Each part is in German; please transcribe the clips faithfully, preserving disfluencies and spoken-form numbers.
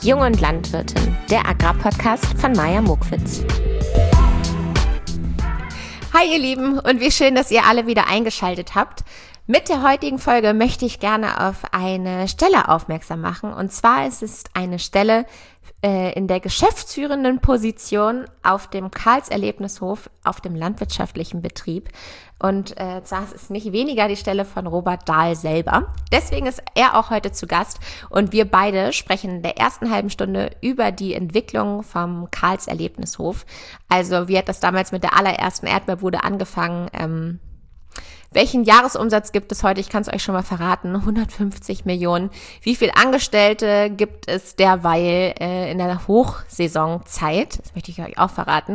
Jung und Landwirtin, der Agrarpodcast von Maja Mokwitz. Hi ihr Lieben und wie schön, dass ihr alle wieder eingeschaltet habt. Mit der heutigen Folge möchte ich gerne auf eine Stelle aufmerksam machen. Und zwar ist es eine Stelle äh, in der geschäftsführenden Position auf dem Karls-Erlebnishof auf dem landwirtschaftlichen Betrieb. Und äh, zwar ist es nicht weniger die Stelle von Robert Dahl selber. Deswegen ist er auch heute zu Gast und wir beide sprechen in der ersten halben Stunde über die Entwicklung vom Karls-Erlebnishof. Also wie hat das damals mit der allerersten Erdbeerbude angefangen? Ähm, Welchen Jahresumsatz gibt es heute? Ich kann es euch schon mal verraten, hundertfünfzig Millionen. Wie viele Angestellte gibt es derweil äh, in der Hochsaisonzeit? Das möchte ich euch auch verraten.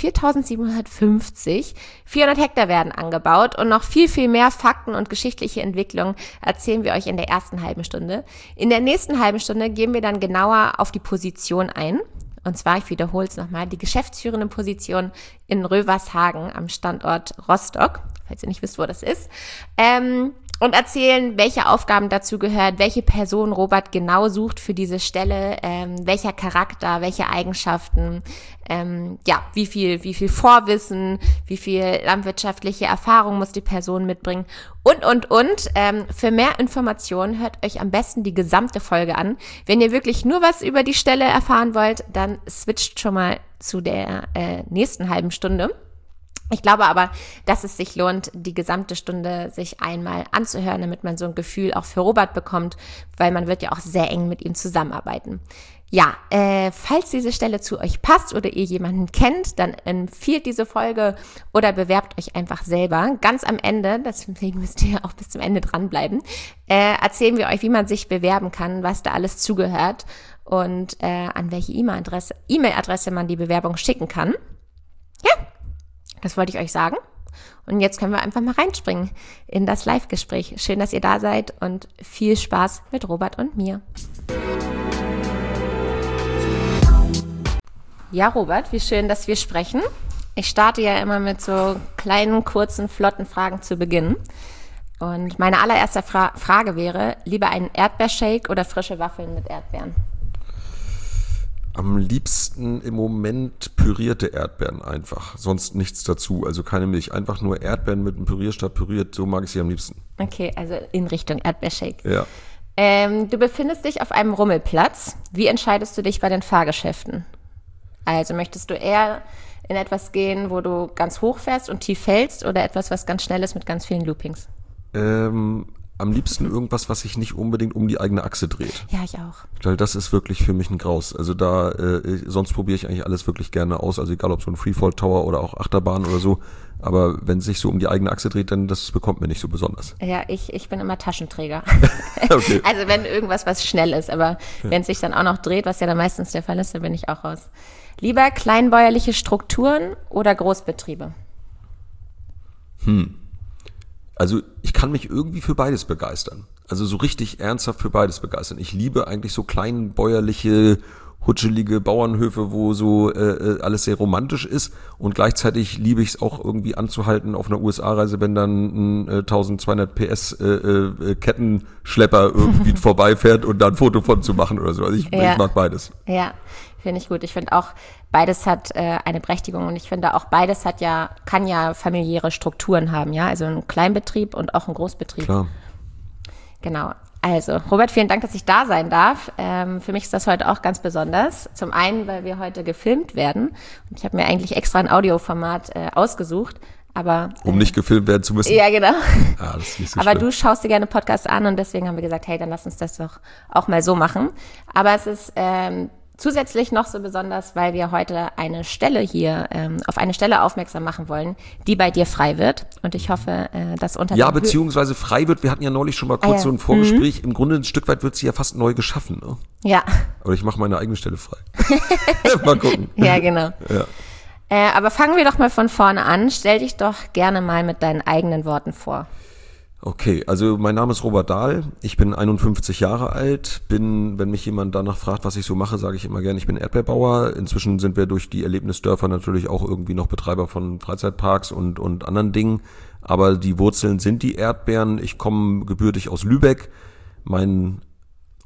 viertausendsiebenhundertfünfzig. vierhundert Hektar werden angebaut und noch viel, viel mehr Fakten und geschichtliche Entwicklungen erzählen wir euch in der ersten halben Stunde. In der nächsten halben Stunde gehen wir dann genauer auf die Position ein. Und zwar, ich wiederhole es nochmal, die geschäftsführende Position in Rövershagen am Standort Rostock, falls ihr nicht wisst, wo das ist, ähm, und erzählen, welche Aufgaben dazu gehört, welche Person Robert genau sucht für diese Stelle, ähm, welcher Charakter, welche Eigenschaften, ähm, ja, wie viel, wie viel Vorwissen, wie viel landwirtschaftliche Erfahrung muss die Person mitbringen und, und, und. Ähm, für mehr Informationen hört euch am besten die gesamte Folge an. Wenn ihr wirklich nur was über die Stelle erfahren wollt, dann switcht schon mal zu der äh, nächsten halben Stunde. Ich glaube aber, dass es sich lohnt, die gesamte Stunde sich einmal anzuhören, damit man so ein Gefühl auch für Robert bekommt, weil man wird ja auch sehr eng mit ihm zusammenarbeiten. Ja, äh, falls diese Stelle zu euch passt oder ihr jemanden kennt, dann empfiehlt diese Folge oder bewerbt euch einfach selber. Ganz am Ende, deswegen müsst ihr auch bis zum Ende dranbleiben, äh, erzählen wir euch, wie man sich bewerben kann, was da alles zugehört und äh, an welche E-Mail-Adresse, E-Mail-Adresse man die Bewerbung schicken kann. Ja. Das wollte ich euch sagen. Und jetzt können wir einfach mal reinspringen in das Live-Gespräch. Schön, dass ihr da seid und viel Spaß mit Robert und mir. Ja, Robert, wie schön, dass wir sprechen. Ich starte ja immer mit so kleinen, kurzen, flotten Fragen zu Beginn. Und meine allererste Fra- Frage wäre, lieber einen Erdbeershake oder frische Waffeln mit Erdbeeren? Am liebsten im Moment pürierte Erdbeeren einfach, sonst nichts dazu, also keine Milch, einfach nur Erdbeeren mit einem Pürierstab püriert, so mag ich sie am liebsten. Okay, also in Richtung Erdbeershake. Ja. Ähm, du befindest dich auf einem Rummelplatz. Wie entscheidest du dich bei den Fahrgeschäften? Also möchtest du eher in etwas gehen, wo du ganz hoch fährst und tief fällst oder etwas, was ganz schnell ist mit ganz vielen Loopings? Ähm... Am liebsten irgendwas, was sich nicht unbedingt um die eigene Achse dreht. Ja, ich auch. Weil das ist wirklich für mich ein Graus. Also da, äh, sonst probiere ich eigentlich alles wirklich gerne aus. Also egal ob so ein Freefall Tower oder auch Achterbahn oder so. Aber wenn es sich so um die eigene Achse dreht, dann das bekommt mir nicht so besonders. Ja, ich, ich bin immer Taschenträger. Okay. Also wenn irgendwas, was schnell ist. Aber ja. Wenn es sich dann auch noch dreht, was ja dann meistens der Fall ist, dann bin ich auch raus. Lieber kleinbäuerliche Strukturen oder Großbetriebe? Hm. Also ich kann mich irgendwie für beides begeistern. Also so richtig ernsthaft für beides begeistern. Ich liebe eigentlich so kleinbäuerliche, hutschelige Bauernhöfe, wo so äh, alles sehr romantisch ist. Und gleichzeitig liebe ich es auch irgendwie anzuhalten auf einer U S A-Reise, wenn dann ein äh, zwölfhundert P S äh, äh, Kettenschlepper irgendwie vorbeifährt und da ein Foto von zu machen oder so. Also ich, ja. ich mag beides. Ja, finde ich gut. Ich finde auch, beides hat äh, eine Berechtigung und ich finde auch, beides hat ja, kann ja familiäre Strukturen haben, ja, also ein Kleinbetrieb und auch ein Großbetrieb. Klar. Genau. Also, Robert, vielen Dank, dass ich da sein darf. Ähm, für mich ist das heute auch ganz besonders. Zum einen, weil wir heute gefilmt werden und ich habe mir eigentlich extra ein Audioformat äh, ausgesucht, aber äh, um nicht gefilmt werden zu müssen. Ja, genau. Ah, das ist nicht so aber schlimm. Du schaust dir gerne Podcasts an und deswegen haben wir gesagt, hey, dann lass uns das doch auch mal so machen. Aber es ist ähm, zusätzlich noch so besonders, weil wir heute eine Stelle hier, ähm, auf eine Stelle aufmerksam machen wollen, die bei dir frei wird. Und ich hoffe, äh, dass unter Ja, beziehungsweise frei wird, wir hatten ja neulich schon mal kurz ah, ja. so ein Vorgespräch, mhm. Im Grunde ein Stück weit wird sie ja fast neu geschaffen. Ne? Ja. Aber ich mache meine eigene Stelle frei. Mal gucken. Ja, genau. Ja. Äh, aber fangen wir doch mal von vorne an. Stell dich doch gerne mal mit deinen eigenen Worten vor. Okay, also mein Name ist Robert Dahl, ich bin einundfünfzig Jahre alt, bin, wenn mich jemand danach fragt, was ich so mache, sage ich immer gerne, ich bin Erdbeerbauer. Inzwischen sind wir durch die Erlebnisdörfer natürlich auch irgendwie noch Betreiber von Freizeitparks und, und anderen Dingen, aber die Wurzeln sind die Erdbeeren. Ich komme gebürtig aus Lübeck, mein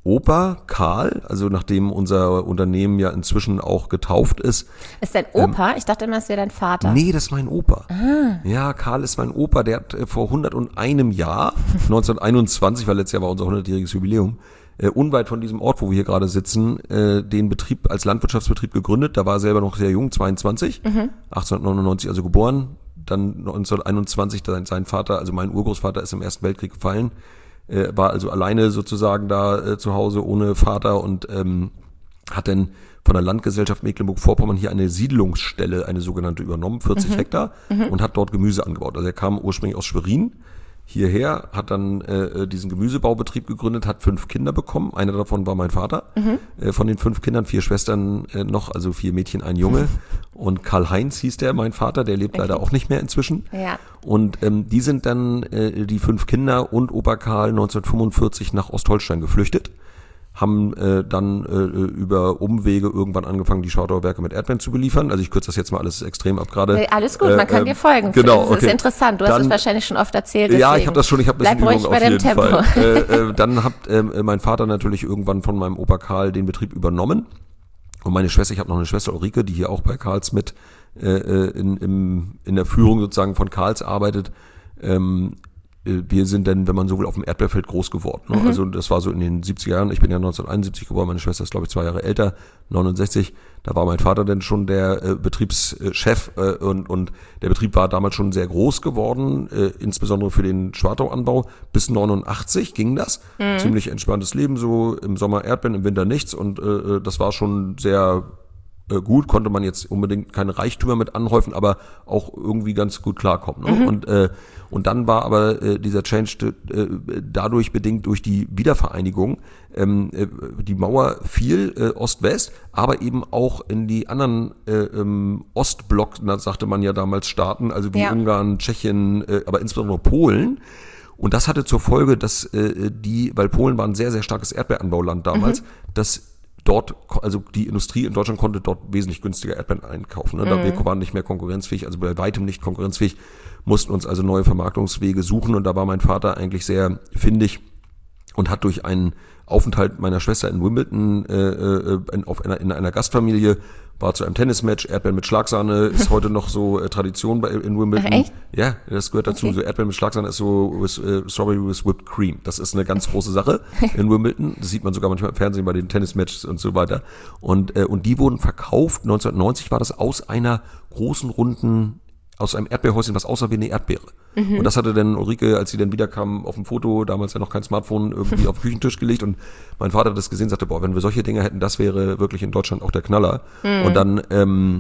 Opa Karl, also nachdem unser Unternehmen ja inzwischen auch getauft ist. Ist dein Opa? Ähm, ich dachte immer, es wäre dein Vater. Nee, das ist mein Opa. Ah. Ja, Karl ist mein Opa, der hat äh, vor hunderteinem Jahr, neunzehnhunderteinundzwanzig, weil letztes Jahr war unser hundertjähriges Jubiläum, äh, unweit von diesem Ort, wo wir hier gerade sitzen, äh, den Betrieb als Landwirtschaftsbetrieb gegründet. Da war er selber noch sehr jung, zweiundzwanzig, mhm. achtzehnhundertneunundneunzig also geboren. Dann neunzehnhunderteinundzwanzig, sein Vater, also mein Urgroßvater, ist im Ersten Weltkrieg gefallen. Äh, war also alleine sozusagen da äh, zu Hause ohne Vater und ähm, hat dann von der Landgesellschaft Mecklenburg-Vorpommern hier eine Siedlungsstelle, eine sogenannte, übernommen, vierzig mhm. Hektar, mhm. und hat dort Gemüse angebaut. Also er kam ursprünglich aus Schwerin hierher, hat dann äh, diesen Gemüsebaubetrieb gegründet, hat fünf Kinder bekommen. Einer davon war mein Vater. Mhm. Äh, von den fünf Kindern vier Schwestern äh, noch, also vier Mädchen, ein Junge. Mhm. Und Karl-Heinz hieß der, mein Vater, der lebt okay. leider auch nicht mehr inzwischen. Ja. Und ähm, die sind dann, äh, die fünf Kinder und Opa Karl, neunzehnhundertfünfundvierzig nach Ostholstein geflüchtet. Haben äh, dann äh, über Umwege irgendwann angefangen, die Schwartauer Werke mit Erdbeeren zu beliefern. Also ich kürze das jetzt mal alles extrem ab gerade. Nee, alles gut, man kann äh, dir folgen. Genau, das okay. ist interessant. Du dann, hast es wahrscheinlich schon oft erzählt. Deswegen. Ja, ich habe das schon, ich habe ein bisschen Übung auf jeden Tempo. Fall. äh, äh, dann hat äh, mein Vater natürlich irgendwann von meinem Opa Karl den Betrieb übernommen. Und meine Schwester, ich habe noch eine Schwester Ulrike, die hier auch bei Karls mit äh, in, im, in der Führung sozusagen von Karls arbeitet. Ähm, wir sind dann, wenn man so will, auf dem Erdbeerfeld groß geworden. Ne? Mhm. Also das war so in den siebziger Jahren. Ich bin ja neunzehnhunderteinundsiebzig geboren, meine Schwester ist, glaube ich, zwei Jahre älter, neunundsechzig. Da war mein Vater dann schon der äh, Betriebschef äh, und, und der Betrieb war damals schon sehr groß geworden, äh, insbesondere für den Schwartauanbau. Bis neunundachtzig ging das. Mhm. Ziemlich entspanntes Leben, so im Sommer Erdbeeren, im Winter nichts. Und äh, das war schon sehr äh, gut, konnte man jetzt unbedingt keine Reichtümer mit anhäufen, aber auch irgendwie ganz gut klarkommen. Ne? Mhm. Und äh, Und dann war aber äh, dieser Change äh, dadurch bedingt durch die Wiedervereinigung. Ähm, äh, die Mauer fiel äh, Ost-West, aber eben auch in die anderen äh, ähm, Ostblock, da sagte man ja damals Staaten, also wie ja. Ungarn, Tschechien, äh, aber insbesondere Polen. Und das hatte zur Folge, dass äh, die, weil Polen war ein sehr, sehr starkes Erdbeeranbauland damals, mhm. dass dort, also die Industrie in Deutschland konnte dort wesentlich günstiger Erdbeeren einkaufen. Ne? Mhm. Wir waren nicht mehr konkurrenzfähig, also bei weitem nicht konkurrenzfähig, mussten uns also neue Vermarktungswege suchen und da war mein Vater eigentlich sehr findig und hat durch einen Aufenthalt meiner Schwester in Wimbledon äh, äh, in, auf einer, in einer Gastfamilie, war zu einem Tennismatch, Erdbeeren mit Schlagsahne ist heute noch so äh, Tradition bei, in Wimbledon. Ach, echt? Ja, das gehört dazu. Okay. So Erdbeeren mit Schlagsahne ist so with, uh, Strawberry with Whipped Cream. Das ist eine ganz große Sache in Wimbledon. Das sieht man sogar manchmal im Fernsehen bei den Tennismatches und so weiter. Und, äh, und die wurden verkauft. neunzehnhundertneunzig war das aus einer großen, runden, aus einem Erdbeerhäuschen, was aussah wie eine Erdbeere. Mhm. Und das hatte dann Ulrike, als sie dann wiederkam, auf dem Foto, damals ja noch kein Smartphone, irgendwie auf den Küchentisch gelegt. Und mein Vater hat das gesehen, sagte, boah, wenn wir solche Dinge hätten, das wäre wirklich in Deutschland auch der Knaller. Mhm. Und dann, ähm,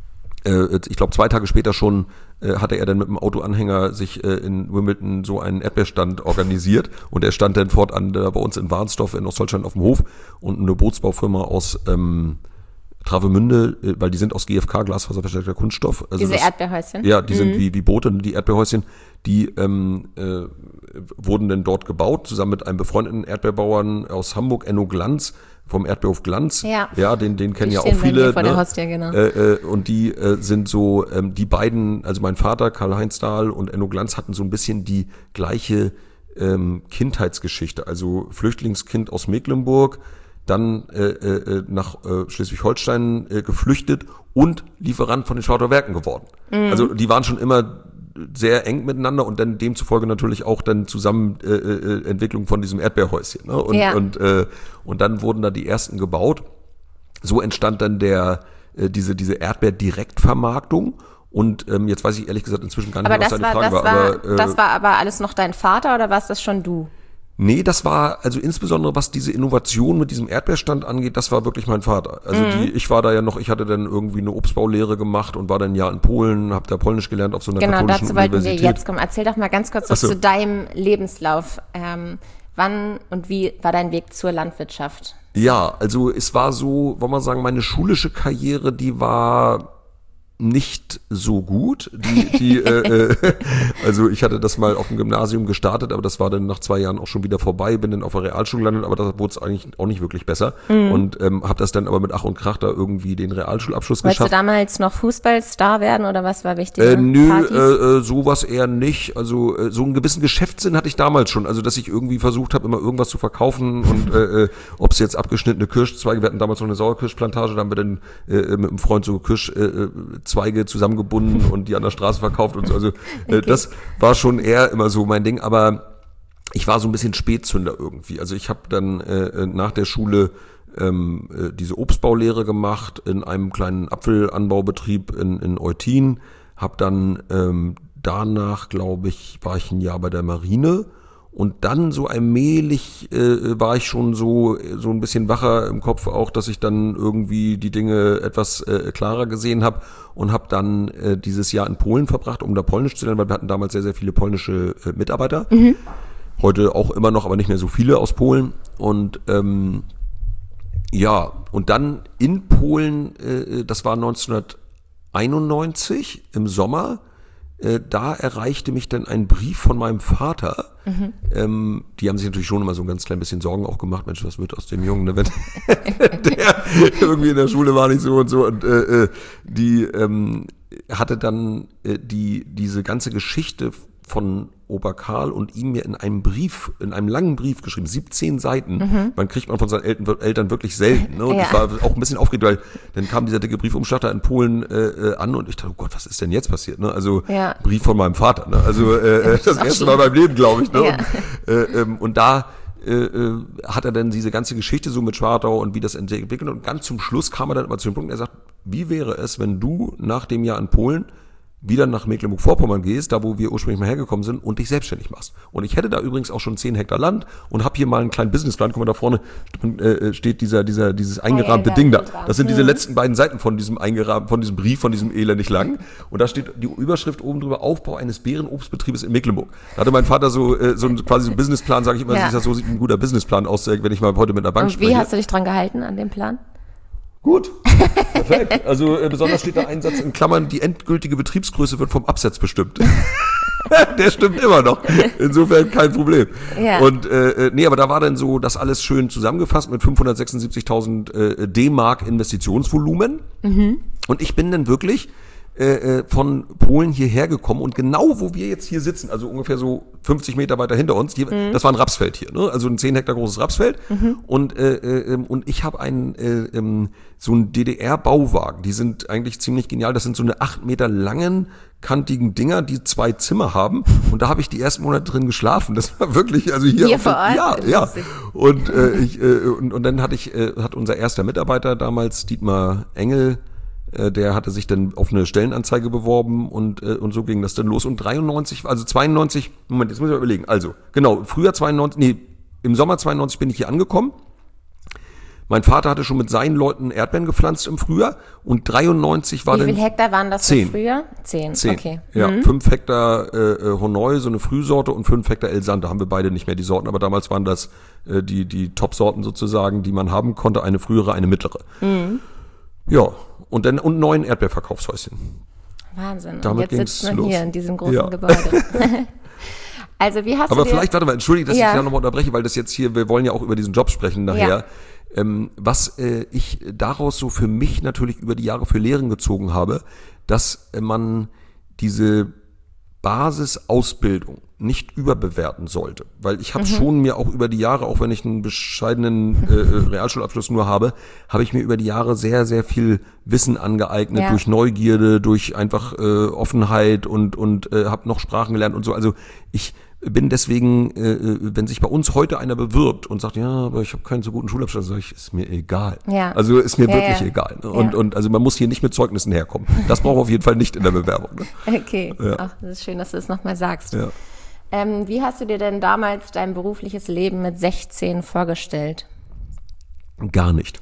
äh, ich glaube, zwei Tage später schon äh, hatte er dann mit dem Autoanhänger sich äh, in Wimbledon so einen Erdbeerstand organisiert. Und er stand dann fortan äh, bei uns in Warnsdorf in Ostdeutschland auf dem Hof. Und eine Bootsbaufirma aus ähm, Travemünde, weil die sind aus G F K, glasfaserverstärkter Kunststoff. Also Diese das, Erdbeerhäuschen? Ja, die mhm. sind wie, wie Boote, die Erdbeerhäuschen, die ähm, äh, wurden dann dort gebaut, zusammen mit einem befreundeten Erdbeerbauern aus Hamburg, Enno Glanz, vom Erdbeerhof Glanz. Ja, ja den, den kennen die ja auch viele. Vor ne? der Hostia, genau. Äh, äh, und die äh, sind so, ähm, die beiden, also mein Vater, Karl-Heinz Dahl und Enno Glanz hatten so ein bisschen die gleiche ähm, Kindheitsgeschichte. Also Flüchtlingskind aus Mecklenburg, dann äh, äh, nach äh, Schleswig-Holstein äh, geflüchtet und Lieferant von den Schwartauer Werken geworden. Mhm. Also die waren schon immer sehr eng miteinander und dann demzufolge natürlich auch dann zusammen äh, äh, Entwicklung von diesem Erdbeerhäuschen. Ne? Und, ja. und, äh, und dann wurden da die ersten gebaut. So entstand dann der äh, diese diese Erdbeer-Direktvermarktung. Und ähm, jetzt weiß ich ehrlich gesagt inzwischen gar nicht aber mehr, was deine war, Frage war. war aber, äh, das war aber alles noch dein Vater oder warst das schon du? Nee, das war, also insbesondere was diese Innovation mit diesem Erdbeerstand angeht, das war wirklich mein Vater. Also mhm. die, ich war da ja noch, ich hatte dann irgendwie eine Obstbaulehre gemacht und war dann ein Jahr in Polen, habe da Polnisch gelernt auf so einer genau, katholischen Universität. Genau, dazu wollten wir Universität. jetzt kommen. Erzähl doch mal ganz kurz was so. zu deinem Lebenslauf. Ähm, wann und wie war dein Weg zur Landwirtschaft? Ja, also es war so, wollen wir sagen, meine schulische Karriere, die war nicht so gut. Die, die, äh, äh, also ich hatte das mal auf dem Gymnasium gestartet, aber das war dann nach zwei Jahren auch schon wieder vorbei, bin dann auf der Realschule gelandet, aber da wurde es eigentlich auch nicht wirklich besser mhm. und ähm, habe das dann aber mit Ach und Krach da irgendwie den Realschulabschluss Wolltest geschafft. Wolltest du damals noch Fußballstar werden oder was war wichtig? Äh, nö, äh, sowas eher nicht. Also äh, so einen gewissen Geschäftssinn hatte ich damals schon, also dass ich irgendwie versucht habe, immer irgendwas zu verkaufen und äh, ob es jetzt abgeschnittene Kirschzweige, wir hatten damals noch eine Sauerkirschplantage, da haben wir dann äh, mit einem Freund so Kirschzweige zusammengebunden und die an der Straße verkauft und so. Also äh, okay. Das war schon eher immer so mein Ding, aber ich war so ein bisschen Spätzünder irgendwie. Also ich habe dann äh, nach der Schule ähm, äh, diese Obstbaulehre gemacht in einem kleinen Apfelanbaubetrieb in, in Eutin, habe dann ähm, danach, glaube ich, war ich ein Jahr bei der Marine. Und dann so allmählich äh, war ich schon so so ein bisschen wacher im Kopf auch, dass ich dann irgendwie die Dinge etwas äh, klarer gesehen habe und habe dann äh, dieses Jahr in Polen verbracht, um da Polnisch zu lernen, weil wir hatten damals sehr, sehr viele polnische äh, Mitarbeiter. Mhm. Heute auch immer noch, aber nicht mehr so viele aus Polen. Und ähm, ja, und dann in Polen, äh, das war neunzehnhunderteinundneunzig im Sommer, da erreichte mich dann ein Brief von meinem Vater. Mhm. Ähm, die haben sich natürlich schon immer so ein ganz klein bisschen Sorgen auch gemacht. Mensch, was wird aus dem Jungen, ne? Wenn der irgendwie in der Schule war nicht so und so. Und äh, die ähm, hatte dann äh, die diese ganze Geschichte von Oberkarl und ihm mir in einem Brief, in einem langen Brief geschrieben, siebzehn Seiten. Mhm. Man kriegt man von seinen Eltern, Eltern wirklich selten. Ne? Und ja. Ich war auch ein bisschen aufgeregt, weil dann kam dieser dicke Briefumschlag da in Polen äh, an und ich dachte, oh Gott, was ist denn jetzt passiert? Ne? Also ja. Brief von meinem Vater. Ne? Also äh, das erste Mal in meinem Leben, glaube ich. Ne? Ja. Und, äh, ähm, und da äh, hat er dann diese ganze Geschichte so mit Schwartau und wie das entwickelt und ganz zum Schluss kam er dann immer zu dem Punkt, er sagt, wie wäre es, wenn du nach dem Jahr in Polen wieder nach Mecklenburg-Vorpommern gehst, da wo wir ursprünglich mal hergekommen sind und dich selbstständig machst. Und ich hätte da übrigens auch schon zehn Hektar Land und habe hier mal einen kleinen Businessplan. Guck mal, da vorne äh, steht dieser, dieser, dieses eingerahmte oh, ja, Ding da. Das sind diese mhm. letzten beiden Seiten von diesem eingerahmten, von diesem Brief, von diesem elendig lang. Und da steht die Überschrift oben drüber, Aufbau eines Beerenobstbetriebes in Mecklenburg. Da hatte mein Vater so, äh, so ein, quasi so einen Businessplan, sage ich immer, ja. so sieht ein guter Businessplan aus, wenn ich mal heute mit einer Bank und spreche. Wie hast du dich dran gehalten an dem Plan? Gut, perfekt. Also äh, besonders steht da ein Satz in Klammern, die endgültige Betriebsgröße wird vom Absatz bestimmt. Der stimmt immer noch. Insofern kein Problem. Ja. Und äh, nee, aber da war dann so das alles schön zusammengefasst mit fünfhundertsechsundsiebzigtausend äh, D-Mark Investitionsvolumen. Mhm. Und ich bin dann wirklich äh, von Polen hierher gekommen und genau wo wir jetzt hier sitzen, also ungefähr so fünfzig Meter weiter hinter uns, die, mhm. das war ein Rapsfeld hier, ne? Also ein zehn Hektar großes Rapsfeld mhm. und äh, äh, und ich habe einen äh, ähm, so einen D D R-Bauwagen, die sind eigentlich ziemlich genial, das sind so eine acht Meter langen kantigen Dinger, die zwei Zimmer haben und da habe ich die ersten Monate drin geschlafen. Das war wirklich, also hier, hier auf vor Ort. Ja, ja. Und äh, ich äh, und, und dann hatte ich äh, hat unser erster Mitarbeiter damals Dietmar Engel, der hatte sich dann auf eine Stellenanzeige beworben und äh, und so ging das dann los. Und dreiundneunzig, also zweiundneunzig, Moment, jetzt muss ich mal überlegen. Also, genau, Frühjahr zweiundneunzig, nee, im Sommer zweiundneunzig bin ich hier angekommen. Mein Vater hatte schon mit seinen Leuten Erdbeeren gepflanzt im Frühjahr und dreiundneunzig war dann... Wie viel Hektar waren das zehn. Für Frühjahr? Zehn, Zehn. Okay. Ja, mhm. fünf Hektar äh, Honoi, so eine Frühsorte und fünf Hektar Elsante. Haben wir beide nicht mehr die Sorten, aber damals waren das äh, die die Top-Sorten sozusagen, die man haben konnte, eine frühere, eine mittlere. Mhm. Ja, und dann und neun Erdbeerverkaufshäuschen. Wahnsinn. Damit und jetzt sitzt man los. hier in diesem großen ja. Gebäude. Also wie hast Aber du dir vielleicht, warte mal, entschuldige, dass ja. ich da nochmal unterbreche, weil das jetzt hier, wir wollen ja auch über diesen Job sprechen nachher. Ja. Ähm, was äh, ich daraus so für mich natürlich über die Jahre für Lehren gezogen habe, dass äh, man diese Basisausbildung nicht überbewerten sollte. Weil ich habe mhm. schon mir auch über die Jahre, auch wenn ich einen bescheidenen äh, Realschulabschluss nur habe, habe ich mir über die Jahre sehr, sehr viel Wissen angeeignet, ja. durch Neugierde, durch einfach äh, Offenheit und und äh, habe noch Sprachen gelernt und so. Also ich bin deswegen, äh, wenn sich bei uns heute einer bewirbt und sagt, ja, aber ich habe keinen so guten Schulabschluss, sage ich, ist mir egal. Ja. Also ist mir ja, wirklich ja. egal. Und, ja. und also man muss hier nicht mit Zeugnissen herkommen. Das braucht auf jeden Fall nicht in der Bewerbung. Ne? Okay, ja. Ach, das ist schön, dass du das nochmal sagst. Ja. Ähm, wie hast du dir denn damals dein berufliches Leben mit sechzehn vorgestellt? Gar nicht.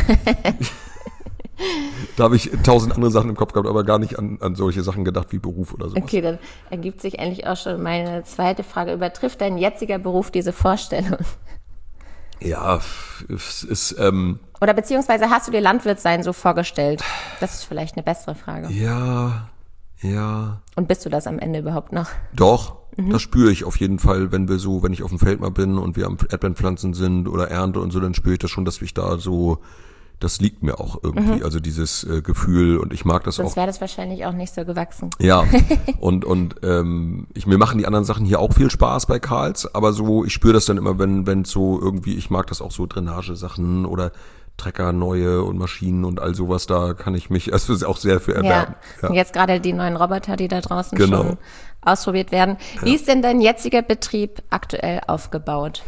Da habe ich tausend andere Sachen im Kopf gehabt, aber gar nicht an, an solche Sachen gedacht wie Beruf oder sowas. Okay, dann ergibt sich eigentlich auch schon meine zweite Frage. Übertrifft dein jetziger Beruf diese Vorstellung? Ja, es ist, ähm, Oder beziehungsweise hast du dir Landwirt sein so vorgestellt? Das ist vielleicht eine bessere Frage. Ja, ja. Und bist du das am Ende überhaupt noch? Doch, mhm. das spüre ich auf jeden Fall, wenn wir so, wenn ich auf dem Feld mal bin und wir am Erdbeerenpflanzen sind oder Ernte und so, dann spüre ich das schon, dass ich da so, das liegt mir auch irgendwie, mhm. also dieses äh, Gefühl und ich mag das Sonst auch. Sonst wäre das wahrscheinlich auch nicht so gewachsen. Ja, und und ähm, ich, mir machen die anderen Sachen hier auch viel Spaß bei Karls, aber so, ich spüre das dann immer, wenn wenn so irgendwie, ich mag das auch so Drainagesachen oder Trecker neue und Maschinen und all sowas, da kann ich mich, also ist auch sehr für erwerben. Ja. Ja. Und jetzt gerade die neuen Roboter, die da draußen genau. schon ausprobiert werden. Wie ja. ist denn dein jetziger Betrieb aktuell aufgebaut?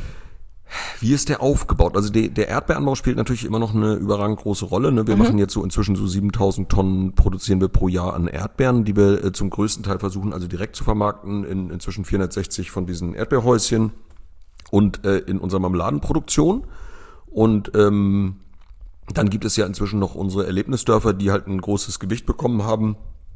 Wie ist der aufgebaut? Also der, der Erdbeeranbau spielt natürlich immer noch eine überragend große Rolle. Ne? Wir mhm. machen jetzt so inzwischen so siebentausend Tonnen produzieren wir pro Jahr an Erdbeeren, die wir äh, zum größten Teil versuchen also direkt zu vermarkten, in inzwischen vierhundertsechzig von diesen Erdbeerhäuschen und äh, in unserer Marmeladenproduktion. Und ähm, dann gibt es ja inzwischen noch unsere Erlebnisdörfer, die halt ein großes Gewicht bekommen haben.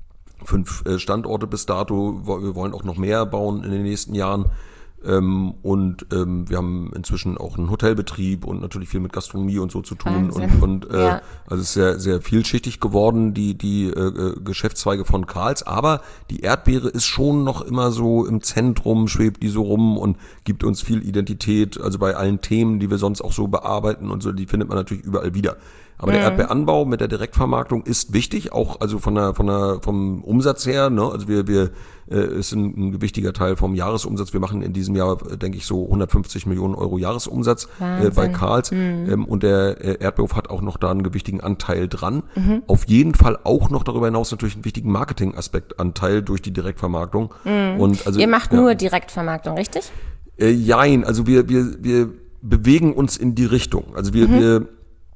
Fünf äh, Standorte bis dato. Wir wollen auch noch mehr bauen in den nächsten Jahren. Ähm, und ähm, wir haben inzwischen auch einen Hotelbetrieb und natürlich viel mit Gastronomie und so zu tun. Wahnsinn. Und, und äh, ja. also es ist sehr, sehr vielschichtig geworden, die, die äh, Geschäftszweige von Karls. Aber die Erdbeere ist schon noch immer so im Zentrum, schwebt die so rum und gibt uns viel Identität. Also bei allen Themen, die wir sonst auch so bearbeiten und so, die findet man natürlich überall wieder. Aber mhm. der Erdbeeranbau mit der Direktvermarktung ist wichtig, auch also von der von der vom Umsatz her. Ne? Also wir wir äh, ist ein, ein gewichtiger Teil vom Jahresumsatz. Wir machen in diesem Jahr, denke ich, so hundertfünfzig Millionen Euro Jahresumsatz äh, bei Karls. Mhm. Ähm, und der äh, Erdbeerhof hat auch noch da einen gewichtigen Anteil dran. Mhm. Auf jeden Fall auch noch darüber hinaus natürlich einen wichtigen Marketingaspektanteil durch die Direktvermarktung. Mhm. Und also ihr macht ja. nur Direktvermarktung, richtig? Äh, jein, also wir wir wir bewegen uns in die Richtung. Also wir mhm. wir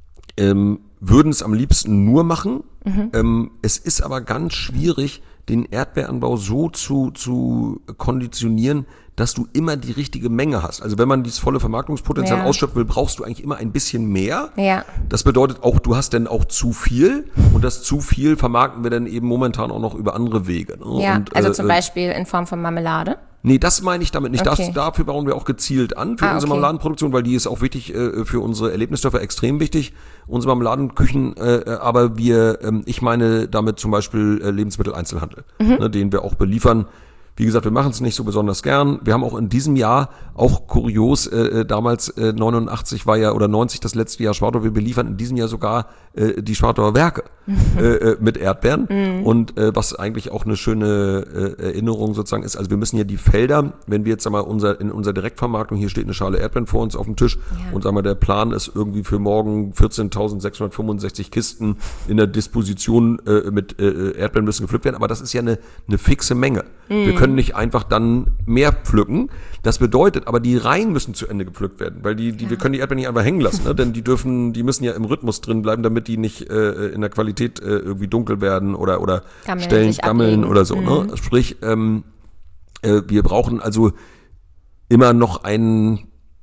Ähm, würden es am liebsten nur machen. Mhm. Ähm, es ist aber ganz schwierig, den Erdbeeranbau so zu, zu konditionieren, dass du immer die richtige Menge hast. Also wenn man dieses volle Vermarktungspotenzial ja. ausschöpfen will, brauchst du eigentlich immer ein bisschen mehr. Ja. Das bedeutet auch, du hast dann auch zu viel und das zu viel vermarkten wir dann eben momentan auch noch über andere Wege. Ne? Ja, und, also äh, zum Beispiel in Form von Marmelade? Nee, das meine ich damit nicht. Okay. Das, dafür bauen wir auch gezielt an, für ah, unsere okay. Marmeladenproduktion, weil die ist auch wichtig, äh, für unsere Erlebnisdörfer extrem wichtig, unsere Marmeladenküchen, äh, aber wir, ähm, ich meine damit zum Beispiel äh, Lebensmitteleinzelhandel, mhm. ne, den wir auch beliefern. Wie gesagt, wir machen es nicht so besonders gern. Wir haben auch in diesem Jahr, auch kurios, äh, damals äh, neunundachtzig war ja, oder neunzig das letzte Jahr Schwartau, wir beliefern in diesem Jahr sogar äh, die Schwartauer Werke äh, mit Erdbeeren. Mhm. Und äh, was eigentlich auch eine schöne äh, Erinnerung sozusagen ist, also wir müssen ja die Felder, wenn wir jetzt einmal unser, in unserer Direktvermarktung, hier steht eine Schale Erdbeeren vor uns auf dem Tisch ja. und sagen wir, der Plan ist irgendwie für morgen vierzehntausendsechshundertfünfundsechzig Kisten in der Disposition äh, mit äh, Erdbeeren müssen gepflückt werden, aber das ist ja eine, eine fixe Menge. Mhm. Wir können nicht einfach dann mehr pflücken. Das bedeutet, aber die Reihen müssen zu Ende gepflückt werden, weil die, die ja. wir können die Erdbeeren nicht einfach hängen lassen, ne? Denn die dürfen, die müssen ja im Rhythmus drin bleiben, damit die nicht äh, in der Qualität äh, irgendwie dunkel werden oder oder gammeln, Stellen gammeln oder so. Mhm. Ne? Sprich, ähm, äh, wir brauchen also immer noch einen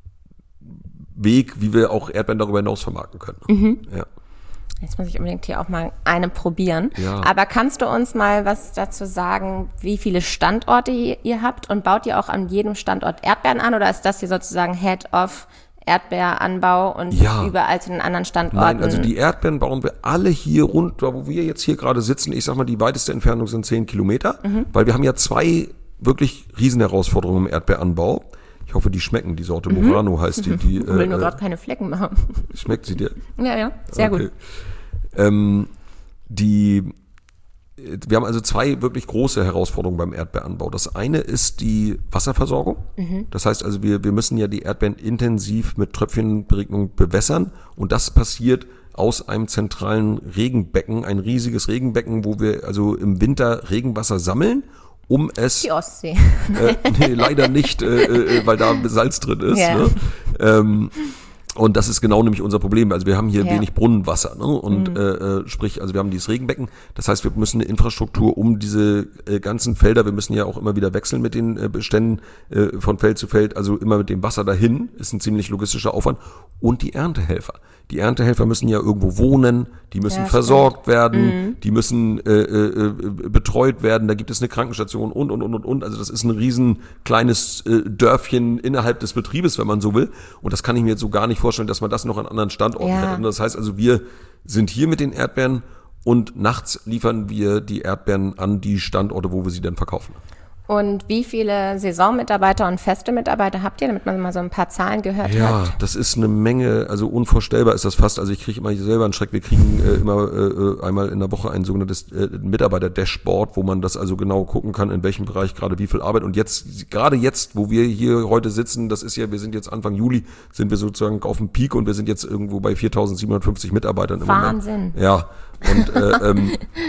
Weg, wie wir auch Erdbeeren darüber hinaus vermarkten können. Mhm. Ja. Jetzt muss ich unbedingt hier auch mal eine probieren. Ja. Aber kannst du uns mal was dazu sagen, wie viele Standorte ihr habt und baut ihr auch an jedem Standort Erdbeeren an oder ist das hier sozusagen Head-of Erdbeeranbau und ja. überall zu den anderen Standorten? Nein, also die Erdbeeren bauen wir alle hier rund, wo wir jetzt hier gerade sitzen. Ich sag mal, die weiteste Entfernung sind zehn Kilometer, mhm. weil wir haben ja zwei wirklich Riesenherausforderungen im Erdbeeranbau. Ich hoffe, die schmecken. Die Sorte mhm. Murano heißt die. die ich will äh, nur gerade keine Flecken machen. Schmeckt sie dir? Ja, ja, sehr okay. gut. Ähm, die, wir haben also zwei wirklich große Herausforderungen beim Erdbeeranbau. Das eine ist die Wasserversorgung. Mhm. Das heißt also, wir, wir müssen ja die Erdbeeren intensiv mit Tröpfchenberegnung bewässern. Und das passiert aus einem zentralen Regenbecken, ein riesiges Regenbecken, wo wir also im Winter Regenwasser sammeln, um es... Die Ostsee. Äh, nee, leider nicht, äh, äh, weil da Salz drin ist. Ja. Ne? Ähm, und das ist genau nämlich unser Problem. Also wir haben hier ja. wenig Brunnenwasser, ne? Und mhm. äh, sprich, also wir haben dieses Regenbecken. Das heißt, wir müssen eine Infrastruktur um diese äh, ganzen Felder, wir müssen ja auch immer wieder wechseln mit den äh, Beständen äh, von Feld zu Feld, also immer mit dem Wasser dahin, ist ein ziemlich logistischer Aufwand. Und die Erntehelfer. Die Erntehelfer müssen ja irgendwo wohnen, die müssen ja, versorgt stimmt. werden, mhm. die müssen äh, äh, betreut werden, da gibt es eine Krankenstation und, und, und, und, und. Also das ist ein riesen kleines äh, Dörfchen innerhalb des Betriebes, wenn man so will. Und das kann ich mir jetzt so gar nicht vorstellen, dass man das noch an anderen Standorten Ja. hätte. Und das heißt also, wir sind hier mit den Erdbeeren und nachts liefern wir die Erdbeeren an die Standorte, wo wir sie dann verkaufen. Und wie viele Saisonmitarbeiter und feste Mitarbeiter habt ihr, damit man mal so ein paar Zahlen gehört Ja, hat? das ist eine Menge, also unvorstellbar ist das fast. Also ich kriege immer selber einen Schreck. Wir kriegen äh, immer äh, einmal in der Woche ein sogenanntes äh, Mitarbeiter-Dashboard, wo man das also genau gucken kann, in welchem Bereich gerade wie viel Arbeit. Und jetzt, gerade jetzt, wo wir hier heute sitzen, das ist ja, wir sind jetzt Anfang Juli, sind wir sozusagen auf dem Peak und wir sind jetzt irgendwo bei viertausendsiebenhundertfünfzig Mitarbeitern im Wahnsinn. Moment. Ja, und äh, ähm,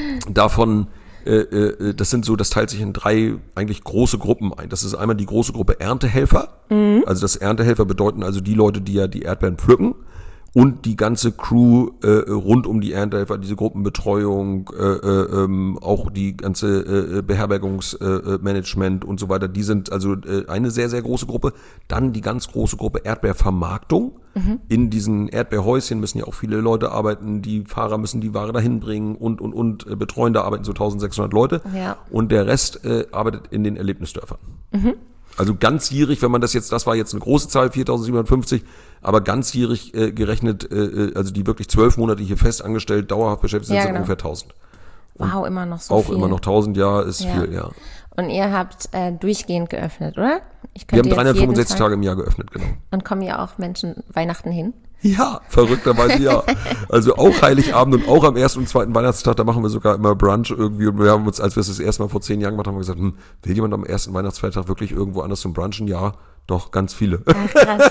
davon Äh, äh, das sind so, das teilt sich in drei eigentlich große Gruppen ein. Das ist einmal die große Gruppe Erntehelfer. Mhm. Also das Erntehelfer bedeuten also die Leute, die ja die Erdbeeren pflücken und die ganze Crew äh, rund um die Erntehelfer, diese Gruppenbetreuung, äh, äh, ähm, auch die ganze äh, Beherbergungsmanagement äh, und so weiter. Die sind also äh, eine sehr, sehr große Gruppe. Dann die ganz große Gruppe Erdbeervermarktung. Mhm. In diesen Erdbeerhäuschen müssen ja auch viele Leute arbeiten, die Fahrer müssen die Ware dahin bringen und, und, und äh, betreuen, da arbeiten so eintausendsechshundert Leute. Ja. Und der Rest äh, arbeitet in den Erlebnisdörfern. Mhm. Also ganzjährig, wenn man das jetzt, das war jetzt eine große Zahl, viertausendsiebenhundertfünfzig, aber ganzjährig äh, gerechnet, äh, also die wirklich zwölf Monate hier fest angestellt, dauerhaft beschäftigt sind, Ja, sind genau. ungefähr tausend. Wow, immer noch so Auch viel. immer noch tausend, ja, ist Ja. viel, ja. Und ihr habt äh, durchgehend geöffnet, oder? Ich Wir haben könnte jetzt dreihundertfünfundsechzig jeden Tag- Tage im Jahr geöffnet, genau. Und kommen ja auch Menschen Weihnachten hin? Ja, verrückterweise ja. Also auch Heiligabend und auch am ersten und zweiten Weihnachtstag, da machen wir sogar immer Brunch irgendwie. Und wir haben uns, als wir es das erste Mal vor zehn Jahren gemacht haben, haben wir gesagt, hm, will jemand am ersten Weihnachtsfeiertag wirklich irgendwo anders zum Brunchen? Ja, doch, ganz viele. Ach, krass.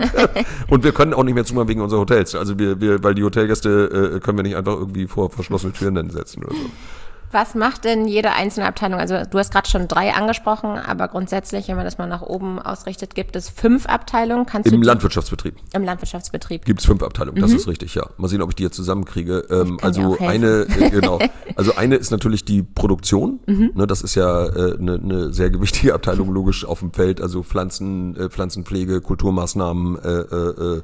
Und wir können auch nicht mehr zumachen wegen unserer Hotels. Also wir, wir, weil die Hotelgäste äh, können wir nicht einfach irgendwie vor verschlossene Türen dann setzen oder so. Was macht denn jede einzelne Abteilung? Also du hast gerade schon drei angesprochen, aber grundsätzlich, wenn man das mal nach oben ausrichtet, gibt es fünf Abteilungen. Kannst du Im die- Landwirtschaftsbetrieb Im Landwirtschaftsbetrieb. gibt es fünf Abteilungen, das ist richtig, ja. Mal sehen, ob ich die jetzt zusammenkriege. Ähm, kann dir also auch helfen. eine, äh, genau. Also eine ist natürlich die Produktion. Ne, das ist ja äh, eine, eine sehr gewichtige Abteilung, logisch auf dem Feld. Also Pflanzen, äh, Pflanzenpflege, Kulturmaßnahmen. Äh, äh, äh.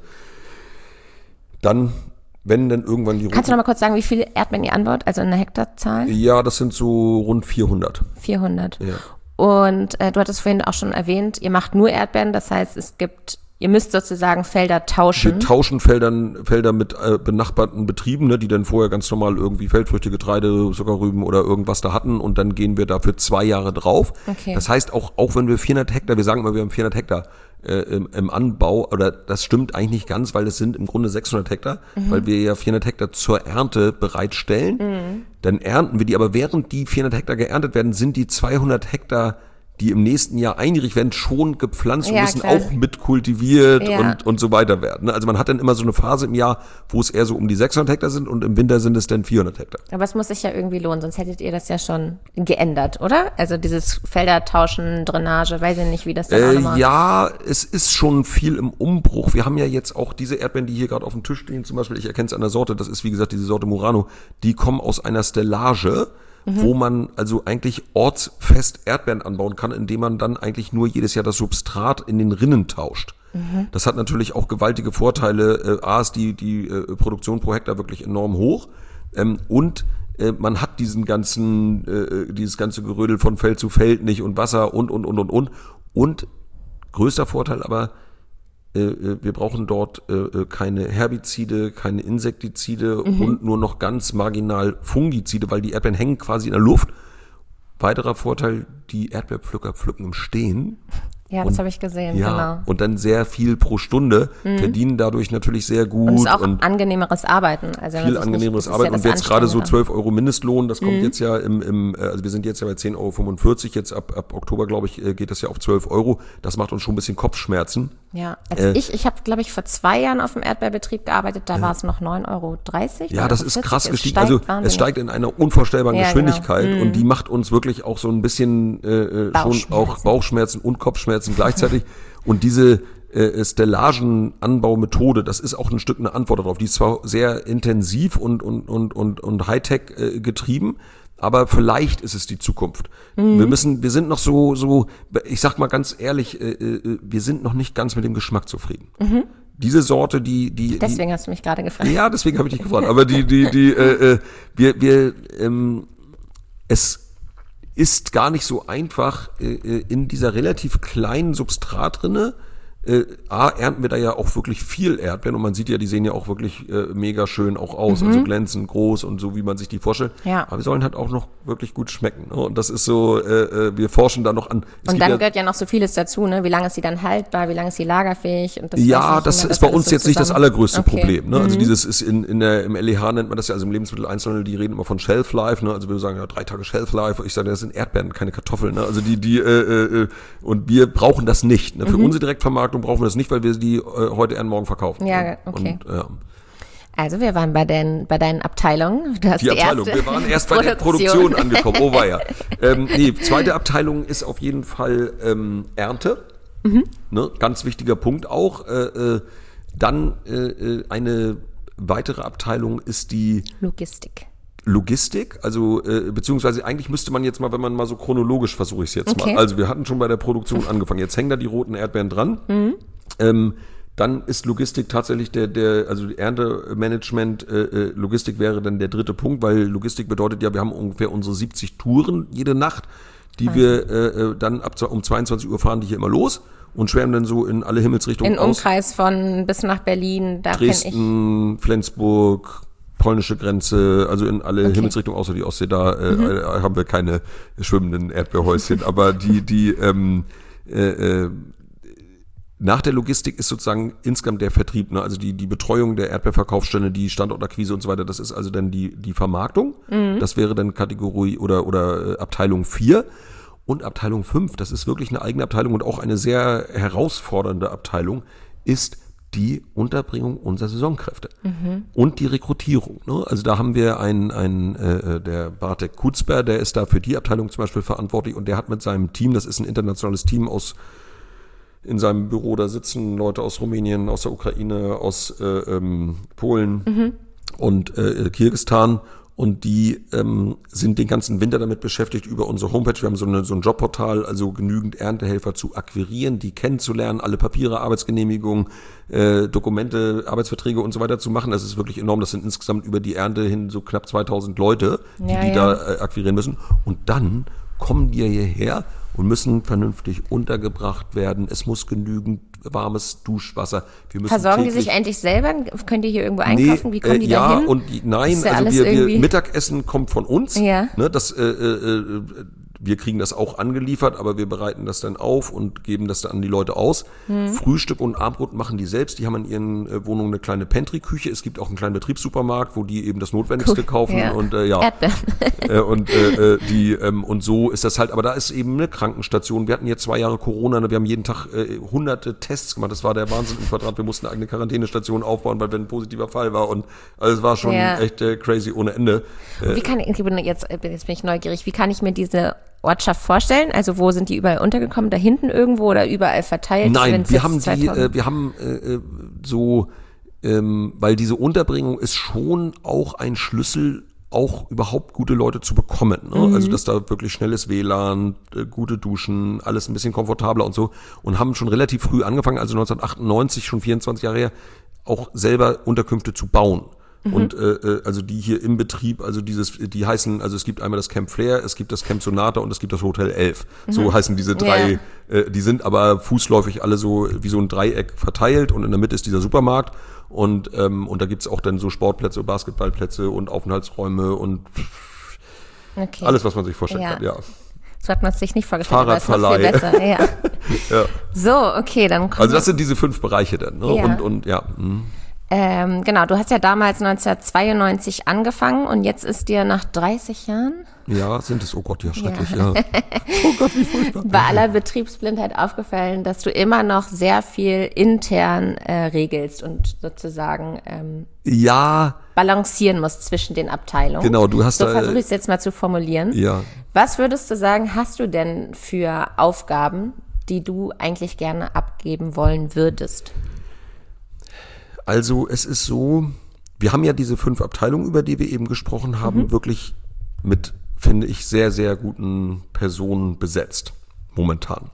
Dann, wenn dann irgendwann die Kannst du noch mal kurz sagen, wie viele Erdbeeren ihr anbaut? Also in einer Hektarzahl? Ja, das sind so rund vierhundert. vierhundert. Ja. Und äh, du hattest vorhin auch schon erwähnt, ihr macht nur Erdbeeren. Das heißt, es gibt, ihr müsst sozusagen Felder tauschen. Wir tauschen Feldern, Felder mit äh, benachbarten Betrieben, ne, die dann vorher ganz normal irgendwie Feldfrüchte, Getreide, Zuckerrüben oder irgendwas da hatten und dann gehen wir dafür zwei Jahre drauf. Okay. Das heißt, auch, auch wenn wir vierhundert Hektar, wir sagen immer, wir haben vierhundert Hektar äh, im, im Anbau, oder das stimmt eigentlich nicht ganz, weil es sind im Grunde sechshundert Hektar, Mhm. weil wir ja vierhundert Hektar zur Ernte bereitstellen. Mhm. Dann ernten wir die, aber während die vierhundert Hektar geerntet werden, sind die zweihundert Hektar, die im nächsten Jahr einjährig werden, schon gepflanzt und Ja, müssen klar. auch mit kultiviert Ja. und, und so weiter werden. Also man hat dann immer so eine Phase im Jahr, wo es eher so um die sechshundert Hektar sind und im Winter sind es dann vierhundert Hektar. Aber es muss sich ja irgendwie lohnen, sonst hättet ihr das ja schon geändert, oder? Also dieses Felder tauschen, Drainage, weiß ich nicht, wie das dann auch Äh, nochmal... ja, es ist schon viel im Umbruch. Wir haben ja jetzt auch diese Erdbeeren, die hier gerade auf dem Tisch stehen, zum Beispiel, ich erkenne es an der Sorte, das ist wie gesagt diese Sorte Murano, die kommen aus einer Stellage, mhm. wo man also eigentlich ortsfest Erdbeeren anbauen kann, indem man dann eigentlich nur jedes Jahr das Substrat in den Rinnen tauscht. Mhm. Das hat natürlich auch gewaltige Vorteile. Äh, A ist die, die äh, Produktion pro Hektar wirklich enorm hoch ähm, und äh, man hat diesen ganzen, äh, dieses ganze Gerödel von Feld zu Feld nicht und Wasser und, und, und, und, und. Und größter Vorteil aber, äh, wir brauchen dort äh, keine Herbizide, keine Insektizide mhm. und nur noch ganz marginal Fungizide, weil die Erdbeeren hängen quasi in der Luft. Weiterer Vorteil, die Erdbeerpflücker pflücken im Stehen. Ja, das habe ich gesehen, ja, genau. Und dann sehr viel pro Stunde, mhm. verdienen dadurch natürlich sehr gut. Und es ist auch und angenehmeres Arbeiten. Also viel das ist angenehmeres nicht, das ist Arbeiten. ja Und das jetzt gerade so Anstrengende. zwölf Euro Mindestlohn, das kommt mhm. jetzt ja im, im, also wir sind jetzt ja bei zehn Euro fünfundvierzig, jetzt ab, ab Oktober, glaube ich, geht das ja auf zwölf Euro. Das macht uns schon ein bisschen Kopfschmerzen. Ja, also Äh, ich, ich habe, glaube ich, vor zwei Jahren auf dem Erdbeerbetrieb gearbeitet, da war es noch neun Euro dreißig. Ja, das ist krass Es gestiegen. steigt Also es wahnsinnig. steigt in einer unvorstellbaren Ja, Geschwindigkeit genau. und die macht uns wirklich auch so ein bisschen äh, äh, schon Bauchschmerzen. auch Bauchschmerzen und Kopfschmerzen gleichzeitig. Und diese äh, Stellagenanbaumethode, das ist auch ein Stück eine Antwort darauf. Die ist zwar sehr intensiv und und und und und Hightech äh, getrieben, aber vielleicht ist es die Zukunft. Mhm. Wir müssen, wir sind noch so so, ich sag mal ganz ehrlich, äh, äh, wir sind noch nicht ganz mit dem Geschmack zufrieden. Mhm. Diese Sorte, die die Deswegen die, hast du mich gerade gefragt. ja, deswegen habe ich dich gefragt. Aber die, die, die, äh, äh, wir, wir, ähm, es ist gar nicht so einfach, äh, in dieser relativ kleinen Substratrinne Äh, A, ernten wir da ja auch wirklich viel Erdbeeren und man sieht ja, die sehen ja auch wirklich äh, mega schön auch aus, mhm. also glänzend, groß und so, wie man sich die vorstellt. Ja. Aber wir sollen halt auch noch wirklich gut schmecken. Ne? Und das ist so, äh, wir forschen da noch an. Es und dann ja, gehört ja noch so vieles dazu, ne? Wie lange ist sie dann haltbar, wie lange ist sie lagerfähig? Und das ja, nicht, das ne? ist bei uns so jetzt nicht das allergrößte okay. Problem. Ne? Also mhm. dieses ist in, in der, im L E H nennt man das ja, also im Lebensmitteleinzelhandel, die reden immer von Shelf Life, ne? Also wir sagen ja drei Tage Shelf Life. Ich sage, das sind Erdbeeren, keine Kartoffeln. Ne? Also die, die, äh, äh, und wir brauchen das nicht. Ne? Für mhm. unsere Direktvermarktung brauchen wir das nicht, weil wir die äh, heute eher morgen verkaufen. Ja, okay. Und, ja. Also wir waren bei, den, bei deinen Abteilungen. Du hast die, die Abteilung, wir waren erst bei der Produktion angekommen. Oh weia. ähm, nee, zweite Abteilung ist auf jeden Fall ähm, Ernte. Mhm. Ne? Ganz wichtiger Punkt auch. Äh, äh, dann äh, eine weitere Abteilung ist die Logistik. Logistik, also äh, beziehungsweise eigentlich müsste man jetzt mal, wenn man mal so chronologisch versuche ich es jetzt okay. mal. Also wir hatten schon bei der Produktion angefangen. Jetzt hängen da die roten Erdbeeren dran. Mhm. Ähm, dann ist Logistik tatsächlich der, der, also Erntemanagement, äh, Logistik wäre dann der dritte Punkt, weil Logistik bedeutet ja, wir haben ungefähr unsere siebzig Touren jede Nacht, die okay. wir äh, dann ab um zweiundzwanzig Uhr fahren die hier immer los und schwärmen dann so in alle Himmelsrichtungen aus. In Umkreis von bis nach Berlin, da Dresden, Flensburg, polnische Grenze, also in alle okay. Himmelsrichtungen außer die Ostsee, da äh, mhm. äh, haben wir keine schwimmenden Erdbeerhäuschen, aber die, die, ähm, äh, äh, nach der Logistik ist sozusagen insgesamt der Vertrieb, ne? Also die, die Betreuung der Erdbeerverkaufsstelle, die Standortakquise und so weiter, das ist also dann die, die Vermarktung. Mhm. Das wäre dann Kategorie oder, oder Abteilung vier. Und Abteilung fünf, das ist wirklich eine eigene Abteilung und auch eine sehr herausfordernde Abteilung, ist die Unterbringung unserer Saisonkräfte mhm. und die Rekrutierung. Ne? Also da haben wir einen, einen äh, der Bartek Kutzber, der ist da für die Abteilung zum Beispiel verantwortlich und der hat mit seinem Team, das ist ein internationales Team aus in seinem Büro, da sitzen Leute aus Rumänien, aus der Ukraine, aus äh, ähm, Polen mhm. und äh, Kirgisistan und die ähm, sind den ganzen Winter damit beschäftigt, über unsere Homepage, wir haben so, eine, so ein Jobportal, also genügend Erntehelfer zu akquirieren, die kennenzulernen, alle Papiere, Arbeitsgenehmigungen, äh, Dokumente, Arbeitsverträge und so weiter zu machen. Das ist wirklich enorm, das sind insgesamt über die Ernte hin so knapp zweitausend Leute, die, ja, die ja. da äh, akquirieren müssen und dann kommen die hierher und müssen vernünftig untergebracht werden. Es muss genügend warmes Duschwasser. Wir müssen Versorgen die sich eigentlich selber? Könnt ihr hier irgendwo einkaufen? Nee, Wie kommen die äh, ja, da hin? Und die, nein, ja also wir, wir Mittagessen kommt von uns. Ja. Ne, das, äh, äh, wir kriegen das auch angeliefert, aber wir bereiten das dann auf und geben das dann an die Leute aus. Hm. Frühstück und Abendbrot machen die selbst. Die haben in ihren äh, Wohnungen eine kleine Pantry-Küche. Es gibt auch einen kleinen Betriebssupermarkt, wo die eben das Notwendigste cool. kaufen. Ja. Und äh, ja. Erdbeeren. äh, und äh, die ähm, und so ist das halt. Aber da ist eben eine Krankenstation. Wir hatten jetzt zwei Jahre Corona. Ne? Wir haben jeden Tag äh, hunderte Tests gemacht. Das war der Wahnsinn im Quadrat. Wir mussten eine eigene Quarantänestation aufbauen, weil wenn ein positiver Fall war. Und also es war schon ja. echt äh, crazy ohne Ende. Wie kann ich, jetzt, jetzt bin ich neugierig, wie kann ich mir diese Ortschaft vorstellen? Also wo sind die überall untergekommen? Da hinten irgendwo oder überall verteilt? Nein, wir haben die, äh, wir haben äh, so, ähm, weil diese Unterbringung ist schon auch ein Schlüssel, auch überhaupt gute Leute zu bekommen. Ne? Mhm. Also dass da wirklich schnelles W L A N, äh, gute Duschen, alles ein bisschen komfortabler und so. Und haben schon relativ früh angefangen, also neunzehnhundertachtundneunzig, schon vierundzwanzig Jahre her, auch selber Unterkünfte zu bauen. Mhm. Und äh, also die hier im Betrieb, also dieses, die heißen, also es gibt einmal das Camp Flair, es gibt das Camp Sonata und es gibt das Hotel elf. Mhm. So heißen diese drei, ja. äh, die sind aber fußläufig alle so wie so ein Dreieck verteilt und in der Mitte ist dieser Supermarkt und ähm, und da gibt's auch dann so Sportplätze, Basketballplätze und Aufenthaltsräume und okay. alles, was man sich vorstellen ja. kann, ja. So hat man es sich nicht vorgestellt, Fahrradverleih. aber ist noch viel besser. Ja. ja. So, okay, dann kommen Also das sind diese fünf Bereiche dann, ne? Ja. Und, und ja. Mh. Ähm, genau, du hast ja damals neunzehnhundertzweiundneunzig angefangen und jetzt ist dir nach dreißig Jahren? Ja, sind es, oh Gott, ja, schrecklich, ja. ja. Oh Gott, wie furchtbar. Bei aller Betriebsblindheit aufgefallen, dass du immer noch sehr viel intern äh, regelst und sozusagen ähm, ja. balancieren musst zwischen den Abteilungen. Genau, du hast So da, versuche ich es jetzt mal zu formulieren. Ja. Was würdest du sagen, hast du denn für Aufgaben, die du eigentlich gerne abgeben wollen würdest? Also es ist so, wir haben ja diese fünf Abteilungen, über die wir eben gesprochen haben, mhm. wirklich mit, finde ich, sehr, sehr guten Personen besetzt, momentan.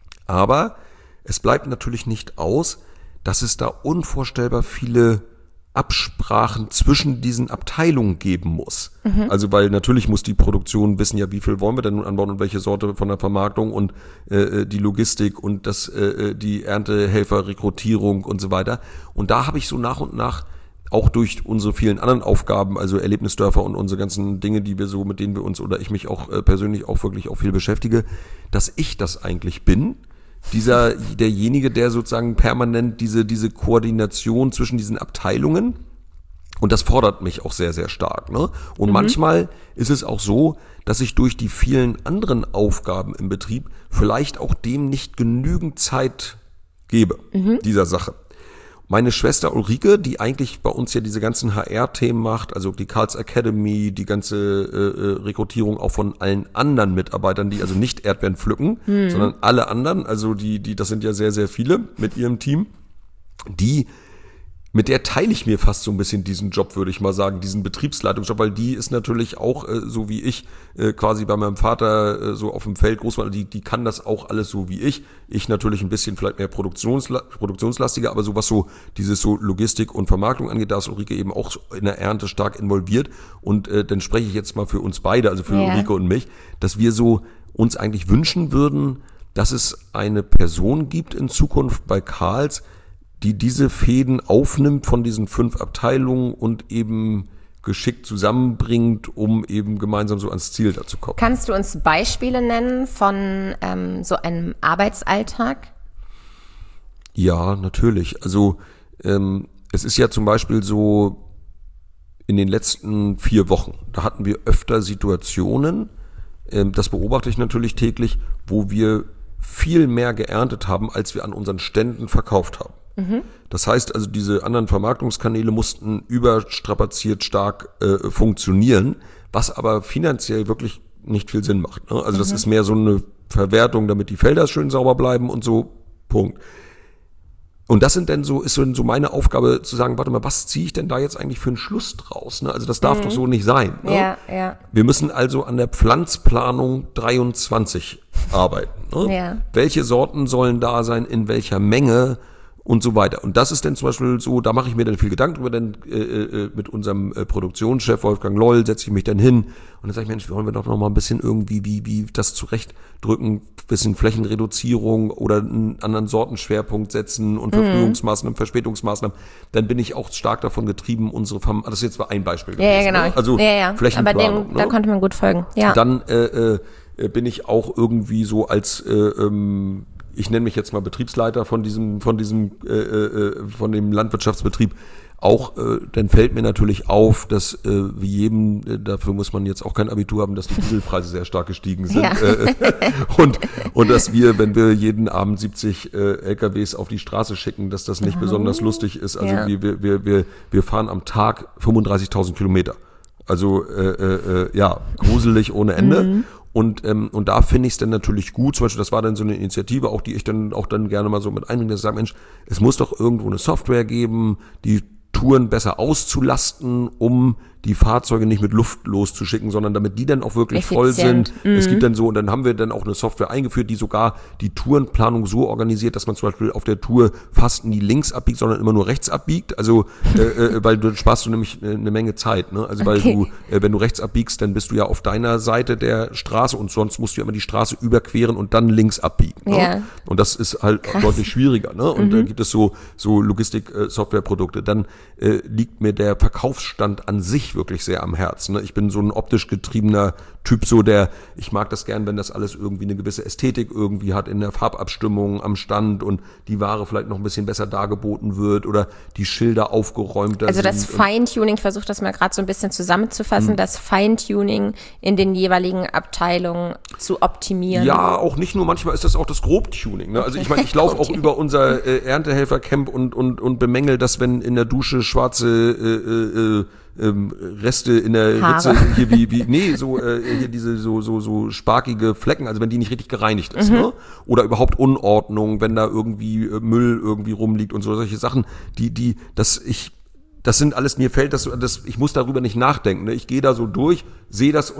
Aber es bleibt natürlich nicht aus, dass es da unvorstellbar viele Absprachen zwischen diesen Abteilungen geben muss. Mhm. Also weil natürlich muss die Produktion wissen, ja, wie viel wollen wir denn nun anbauen und welche Sorte von der Vermarktung und äh, die Logistik und das äh, die Erntehelfer-Rekrutierung und so weiter. Und da habe ich so nach und nach auch durch unsere vielen anderen Aufgaben, also Erlebnisdörfer und unsere ganzen Dinge, die wir so, mit denen wir uns oder ich mich auch äh, persönlich auch wirklich auch viel beschäftige, dass ich das eigentlich bin. Dieser, derjenige, der sozusagen permanent diese, diese Koordination zwischen diesen Abteilungen, und das fordert mich auch sehr, sehr stark, ne? Und mhm. manchmal ist es auch so, dass ich durch die vielen anderen Aufgaben im Betrieb vielleicht auch dem nicht genügend Zeit gebe, mhm. dieser Sache. Meine Schwester Ulrike, die eigentlich bei uns ja diese ganzen H R-Themen macht, also die Karls Academy, die ganze äh, Rekrutierung auch von allen anderen Mitarbeitern, die also nicht Erdbeeren pflücken, hm. sondern alle anderen, also die, die, das sind ja sehr, sehr viele mit ihrem Team, die, mit der teile ich mir fast so ein bisschen diesen Job, würde ich mal sagen, diesen Betriebsleitungsjob, weil die ist natürlich auch, äh, so wie ich, äh, quasi bei meinem Vater äh, so auf dem Feld groß war, die, die kann das auch alles so wie ich. Ich natürlich ein bisschen vielleicht mehr Produktionsla- produktionslastiger, aber so was so dieses so Logistik und Vermarktung angeht, da ist Ulrike eben auch in der Ernte stark involviert. Und äh, dann spreche ich jetzt mal für uns beide, also für ja. Ulrike und mich, dass wir so uns eigentlich wünschen würden, dass es eine Person gibt in Zukunft bei Karls, die diese Fäden aufnimmt von diesen fünf Abteilungen und eben geschickt zusammenbringt, um eben gemeinsam so ans Ziel da zu kommen. Kannst du uns Beispiele nennen von ähm, so einem Arbeitsalltag? Ja, natürlich. Also ähm, es ist ja zum Beispiel so, in den letzten vier Wochen, da hatten wir öfter Situationen, ähm, das beobachte ich natürlich täglich, wo wir viel mehr geerntet haben, als wir an unseren Ständen verkauft haben. Mhm. Das heißt also, diese anderen Vermarktungskanäle mussten überstrapaziert stark äh, funktionieren, was aber finanziell wirklich nicht viel Sinn macht. Ne? Also mhm. das ist mehr so eine Verwertung, damit die Felder schön sauber bleiben und so, Punkt. Und das sind denn so, ist so, so meine Aufgabe zu sagen, warte mal, was ziehe ich denn da jetzt eigentlich für einen Schluss draus? Ne? Also das darf mhm. doch so nicht sein. Ne? Ja, ja. Wir müssen also an der Pflanzplanung dreiundzwanzig arbeiten. Ne? Ja. Welche Sorten sollen da sein, in welcher Menge und so weiter. Und das ist dann zum Beispiel so, da mache ich mir dann viel Gedanken drüber, denn äh, äh, mit unserem äh, Produktionschef Wolfgang Loll setze ich mich dann hin und dann sage ich, Mensch, wollen wir doch noch mal ein bisschen irgendwie, wie wie das zurechtdrücken, bisschen Flächenreduzierung oder einen anderen Sortenschwerpunkt setzen und Verfrühungsmaßnahmen, mhm. Verspätungsmaßnahmen. Dann bin ich auch stark davon getrieben, unsere Farm, das ist jetzt mal ein Beispiel gewesen, ja, ja, genau. Ne? Also ja, ja. Flächenplanung. Aber dem, ne? da konnte man gut folgen. Ja. Dann äh, äh, bin ich auch irgendwie so als äh, ähm, ich nenne mich jetzt mal Betriebsleiter von diesem, von diesem, äh, äh, von dem Landwirtschaftsbetrieb. Auch, äh, dann fällt mir natürlich auf, dass äh, wie jedem, äh, dafür muss man jetzt auch kein Abitur haben, dass die Dieselpreise sehr stark gestiegen sind. Ja. Äh, und und dass wir, wenn wir jeden Abend siebzig äh, L K Ws auf die Straße schicken, dass das nicht mhm. besonders lustig ist. Also ja. wir, wir, wir, wir fahren am Tag fünfunddreißigtausend Kilometer. Also äh, äh, ja, gruselig ohne Ende. Mhm. Und ähm, und da finde ich es dann natürlich gut, zum Beispiel, das war dann so eine Initiative, auch die ich dann auch dann gerne mal so mit einbringe, dass ich sage, Mensch, es muss doch irgendwo eine Software geben, die Touren besser auszulasten, um die Fahrzeuge nicht mit Luft loszuschicken, sondern damit die dann auch wirklich Effizient. voll sind. Mhm. Es gibt dann so, und dann haben wir dann auch eine Software eingeführt, die sogar die Tourenplanung so organisiert, dass man zum Beispiel auf der Tour fast nie links abbiegt, sondern immer nur rechts abbiegt. Also, äh, äh, weil du sparst du nämlich eine Menge Zeit, ne? Also, weil okay. du, äh, wenn du rechts abbiegst, dann bist du ja auf deiner Seite der Straße und sonst musst du ja immer die Straße überqueren und dann links abbiegen. Ne? Ja. Und das ist halt Krass. deutlich schwieriger, ne? Und mhm. da gibt es so, so Logistik-Software-Produkte. Dann äh, liegt mir der Verkaufsstand an sich wirklich sehr am Herzen. Ich bin so ein optisch getriebener Typ, so der, ich mag das gern, wenn das alles irgendwie eine gewisse Ästhetik irgendwie hat in der Farbabstimmung am Stand und die Ware vielleicht noch ein bisschen besser dargeboten wird oder die Schilder aufgeräumter also sind. Also das Feintuning, ich versuche das mal gerade so ein bisschen zusammenzufassen, hm. das Feintuning in den jeweiligen Abteilungen zu optimieren. Ja, auch nicht nur, manchmal ist das auch das Grobtuning. Ne? Also ich meine, ich laufe auch über unser äh, Erntehelfercamp und, und, und bemängel das, wenn in der Dusche schwarze äh, äh, Ähm, Reste in der Haare. Ritze hier wie wie nee so äh, hier diese so so so sparkige Flecken, also wenn die nicht richtig gereinigt ist, mhm. ne? Oder überhaupt Unordnung, wenn da irgendwie äh, Müll irgendwie rumliegt und so solche Sachen, die die das ich das sind alles, mir fällt das, das ich muss darüber nicht nachdenken, ne? Ich gehe da so durch, sehe das und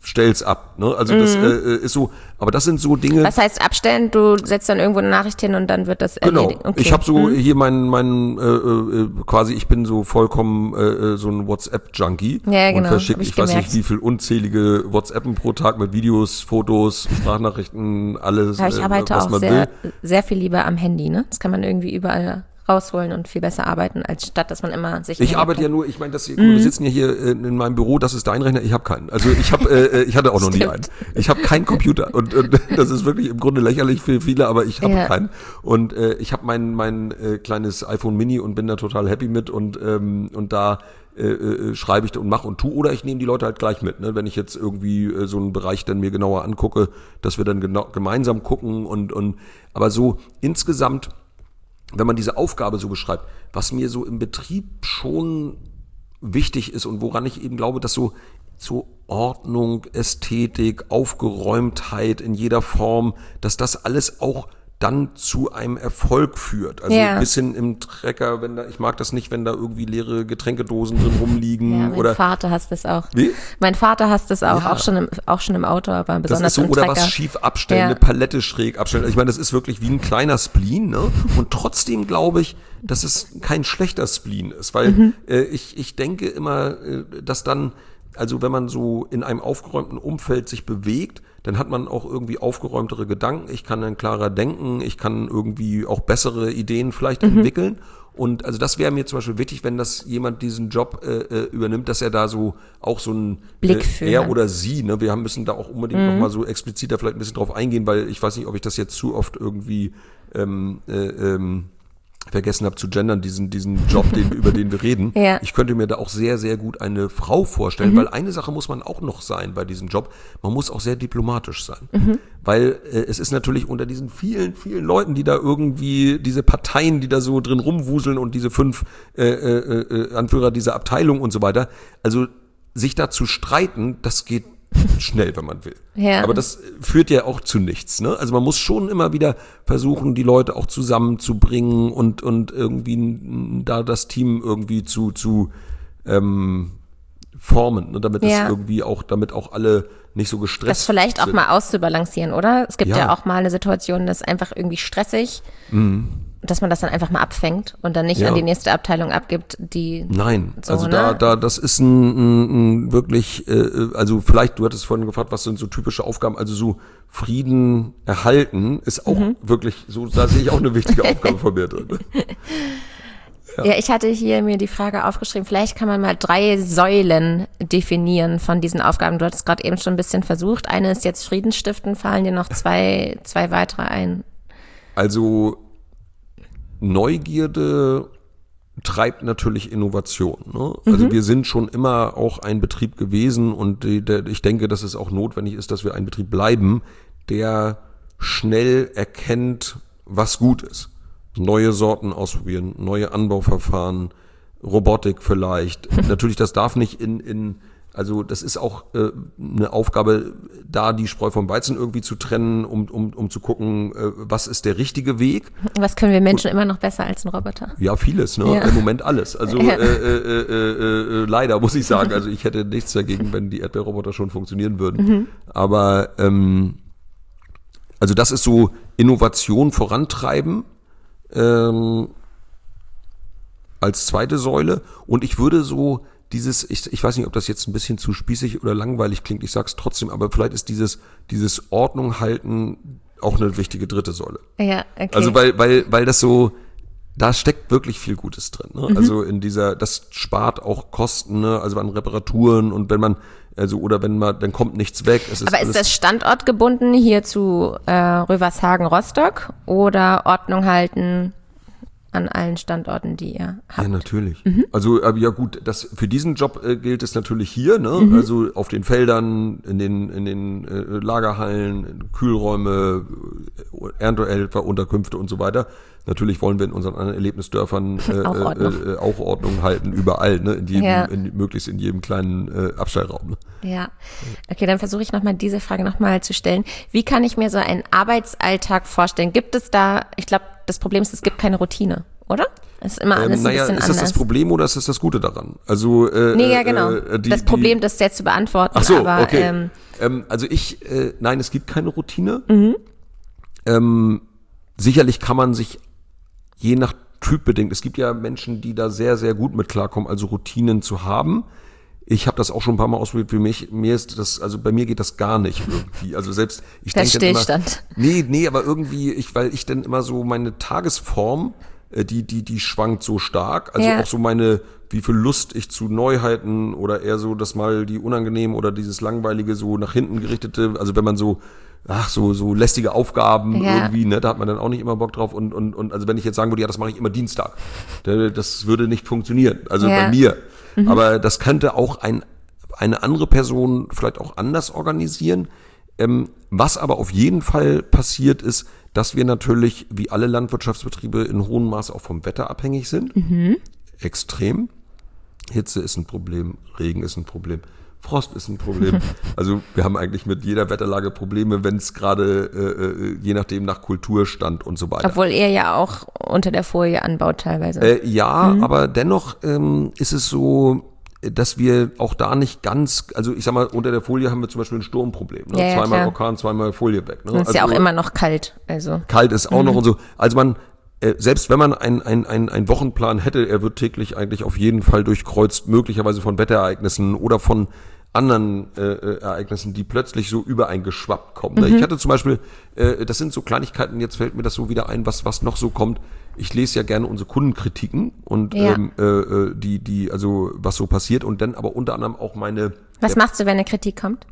stell's ab. Ne? Also das Mhm. äh, ist so, aber das sind so Dinge. Was heißt abstellen? Du setzt dann irgendwo eine Nachricht hin und dann wird das erledigt. Genau. Okay. Ich habe so Mhm. hier meinen, meinen äh, äh, quasi, ich bin so vollkommen äh, so ein WhatsApp-Junkie Ja, und genau, verschicke, hab ich ich weiß gemerkt. nicht, wie viel unzählige WhatsAppen pro Tag mit Videos, Fotos, Sprachnachrichten, alles, Aber ich äh, arbeite was auch man sehr, will. sehr viel lieber am Handy, ne? Das kann man irgendwie überall rausholen und viel besser arbeiten, als statt, dass man immer sich... Ich arbeite ja nur, ich meine, das hier, guck mal, wir sitzen ja hier in, in meinem Büro, das ist dein Rechner, ich habe keinen. Also ich habe, äh, ich hatte auch noch nie einen. Ich habe keinen Computer und, und das ist wirklich im Grunde lächerlich für viele, aber ich habe Ja. keinen. Und äh, ich habe mein mein äh, kleines iPhone Mini und bin da total happy mit und ähm, und da äh, äh, schreibe ich und mache und tu oder ich nehme die Leute halt gleich mit, ne? Wenn ich jetzt irgendwie äh, so einen Bereich dann mir genauer angucke, dass wir dann genau, gemeinsam gucken und und aber so insgesamt, wenn man diese Aufgabe so beschreibt, was mir so im Betrieb schon wichtig ist und woran ich eben glaube, dass so, so Ordnung, Ästhetik, Aufgeräumtheit in jeder Form, dass das alles auch dann zu einem Erfolg führt. Also Ja. ein bisschen im Trecker, wenn da, ich mag das nicht, wenn da irgendwie leere Getränkedosen drin rumliegen Ja, mein oder Vater hasst es auch. Wie? Mein Vater hasst es auch, Ja. auch schon im, auch schon im Auto, aber das besonders ist so, im oder Trecker. was schief abstellen, Ja. eine Palette schräg abstellen. Ich meine, das ist wirklich wie ein kleiner Spleen, ne? Und trotzdem glaube ich, dass es kein schlechter Spleen ist, weil Mhm. äh, ich, ich denke immer, äh, dass dann, also wenn man so in einem aufgeräumten Umfeld sich bewegt, dann hat man auch irgendwie aufgeräumtere Gedanken. Ich kann dann klarer denken, ich kann irgendwie auch bessere Ideen vielleicht Mhm. entwickeln. Und also das wäre mir zum Beispiel wichtig, wenn das jemand diesen Job äh, äh, übernimmt, dass er da so auch so ein Blick für er hat. oder sie, ne, wir haben müssen da auch unbedingt noch mal so expliziter vielleicht ein bisschen drauf eingehen, weil ich weiß nicht, ob ich das jetzt zu oft irgendwie ähm, äh, ähm, vergessen habe zu gendern, diesen diesen Job, den, über den wir reden. Ja. Ich könnte mir da auch sehr, sehr gut eine Frau vorstellen, weil eine Sache muss man auch noch sein bei diesem Job, man muss auch sehr diplomatisch sein. Weil äh, es ist natürlich unter diesen vielen, vielen Leuten, die da irgendwie, diese Parteien, die da so drin rumwuseln und diese fünf äh, äh, äh, Anführer dieser Abteilung und so weiter, also sich da zu streiten, das geht schnell, wenn man will. Ja. Aber das führt ja auch zu nichts. Ne? Also man muss schon immer wieder versuchen, die Leute auch zusammenzubringen und und irgendwie n- da das Team irgendwie zu zu ähm, formen, ne? Damit Ja. es irgendwie auch, damit auch alle nicht so gestresst Das vielleicht auch sind. mal auszubalancieren, oder? Es gibt ja, Ja. auch mal eine Situation, das ist einfach irgendwie stressig, dass man das dann einfach mal abfängt und dann nicht Ja. an die nächste Abteilung abgibt, die... Nein, So, also ne? da, da, das ist ein, ein, ein wirklich, äh, also vielleicht, du hattest vorhin gefragt, was sind so typische Aufgaben, also so Frieden erhalten ist auch Mhm. wirklich, so, da sehe ich auch eine wichtige Aufgabe von mir drin. Ja, ich hatte hier mir die Frage aufgeschrieben, vielleicht kann man mal drei Säulen definieren von diesen Aufgaben. Du hattest gerade eben schon ein bisschen versucht. Eine ist jetzt Frieden stiften, fallen dir noch zwei, zwei weitere ein? Also Neugierde treibt natürlich Innovation. Ne? Also wir sind schon immer auch ein Betrieb gewesen und die, der, ich denke, dass es auch notwendig ist, dass wir ein Betrieb bleiben, der schnell erkennt, was gut ist. Neue Sorten ausprobieren, neue Anbauverfahren, Robotik vielleicht. Natürlich, das darf nicht in, in also das ist auch äh, eine Aufgabe, da die Spreu vom Weizen irgendwie zu trennen, um, um, um zu gucken, äh, was ist der richtige Weg. Was können wir Menschen immer noch besser als ein Roboter? Ja, vieles, ne? Ja. Im Moment alles. Also Ja. äh, äh, äh, äh, leider muss ich sagen, also ich hätte nichts dagegen, wenn die Erdbeerroboter schon funktionieren würden. Mhm. Aber ähm, also das ist so Innovation vorantreiben ähm, als zweite Säule. Und ich würde so dieses, ich, ich weiß nicht, ob das jetzt ein bisschen zu spießig oder langweilig klingt, ich sag's trotzdem, aber vielleicht ist dieses, dieses Ordnung halten auch eine wichtige dritte Säule. Ja, okay. Also weil, weil, weil das so, da steckt wirklich viel Gutes drin. Ne? Mhm. Also in dieser, das spart auch Kosten, ne? Also an Reparaturen und wenn man, also oder wenn man, dann kommt nichts weg. Es ist Aber ist alles, das standortgebunden hier zu äh, Rövershagen-Rostock oder Ordnung halten an allen Standorten, die ihr habt? ja, natürlich. Mhm. Also, aber ja gut, das, für diesen Job äh, gilt es natürlich hier, ne? Mhm. Also auf den Feldern, in den, in den äh, Lagerhallen, Kühlräume, äh, Erntehelfer, Unterkünfte und so weiter. Natürlich wollen wir in unseren anderen Erlebnisdörfern äh, Auch Ordnung. Äh, äh, auch Ordnung halten, überall, ne? In jedem, Ja. in, möglichst in jedem kleinen äh, Abstellraum. Ne? Ja. Okay, dann versuche ich nochmal diese Frage nochmal zu stellen. Wie kann ich mir so einen Arbeitsalltag vorstellen? Gibt es da, ich glaube, das Problem ist, es gibt keine Routine, oder? ist immer alles ähm, naja, ein bisschen ist anders. das das Problem oder ist das das Gute daran? Also äh, Nee, ja genau. Äh, die, das Problem, das jetzt zu beantworten. Ach so, aber, okay. Ähm, ähm, also ich, äh, nein, es gibt keine Routine. Mhm. Ähm, sicherlich kann man sich je nach Typ bedingt, es gibt ja Menschen, die da sehr, sehr gut mit klarkommen, also Routinen zu haben. Ich habe das auch schon ein paar Mal ausprobiert. Für mich, mir ist das, also bei mir geht das gar nicht irgendwie. Also selbst, ich Der denke dann immer, Stillstand. nee, nee, aber irgendwie, ich, weil ich dann immer so meine Tagesform, äh, die, die, die schwankt so stark. Also Ja. auch so meine, wie viel Lust ich zu Neuheiten oder eher so, dass mal die unangenehm oder dieses langweilige so nach hinten gerichtete, also wenn man so, ach, so, so lästige Aufgaben Ja. irgendwie, ne, da hat man dann auch nicht immer Bock drauf und, und, und, also wenn ich jetzt sagen würde, ja, das mache ich immer Dienstag, das würde nicht funktionieren, also Ja. bei mir. Mhm. Aber das könnte auch ein, eine andere Person vielleicht auch anders organisieren. Ähm, was aber auf jeden Fall passiert ist, dass wir natürlich, wie alle Landwirtschaftsbetriebe, in hohem Maße auch vom Wetter abhängig sind. Mhm. Extrem. Hitze ist ein Problem, Regen ist ein Problem, Frost ist ein Problem. Also wir haben eigentlich mit jeder Wetterlage Probleme, wenn es gerade, äh, je nachdem, nach Kulturstand und so weiter. Obwohl ihr ja auch unter der Folie anbaut teilweise. Äh, ja, mhm. aber dennoch ähm, ist es so, dass wir auch da nicht ganz, also ich sag mal, unter der Folie haben wir zum Beispiel ein Sturmproblem. Ne? Ja, ja, zweimal klar. Orkan, zweimal Folie weg. Ne? Und es ist also, ja auch immer noch kalt. Also. Kalt ist auch Mhm. noch und so. Also man, äh, selbst wenn man einen ein, ein, ein Wochenplan hätte, er wird täglich eigentlich auf jeden Fall durchkreuzt, möglicherweise von Wetterereignissen oder von anderen äh, Ereignissen, die plötzlich so übereingeschwappt kommen. Mhm. Ich hatte zum Beispiel, äh, das sind so Kleinigkeiten, jetzt fällt mir das so wieder ein, was was noch so kommt. Ich lese ja gerne unsere Kundenkritiken und Ja. ähm, äh, die die also was so passiert und dann aber unter anderem auch meine. Was machst du, wenn eine Kritik kommt?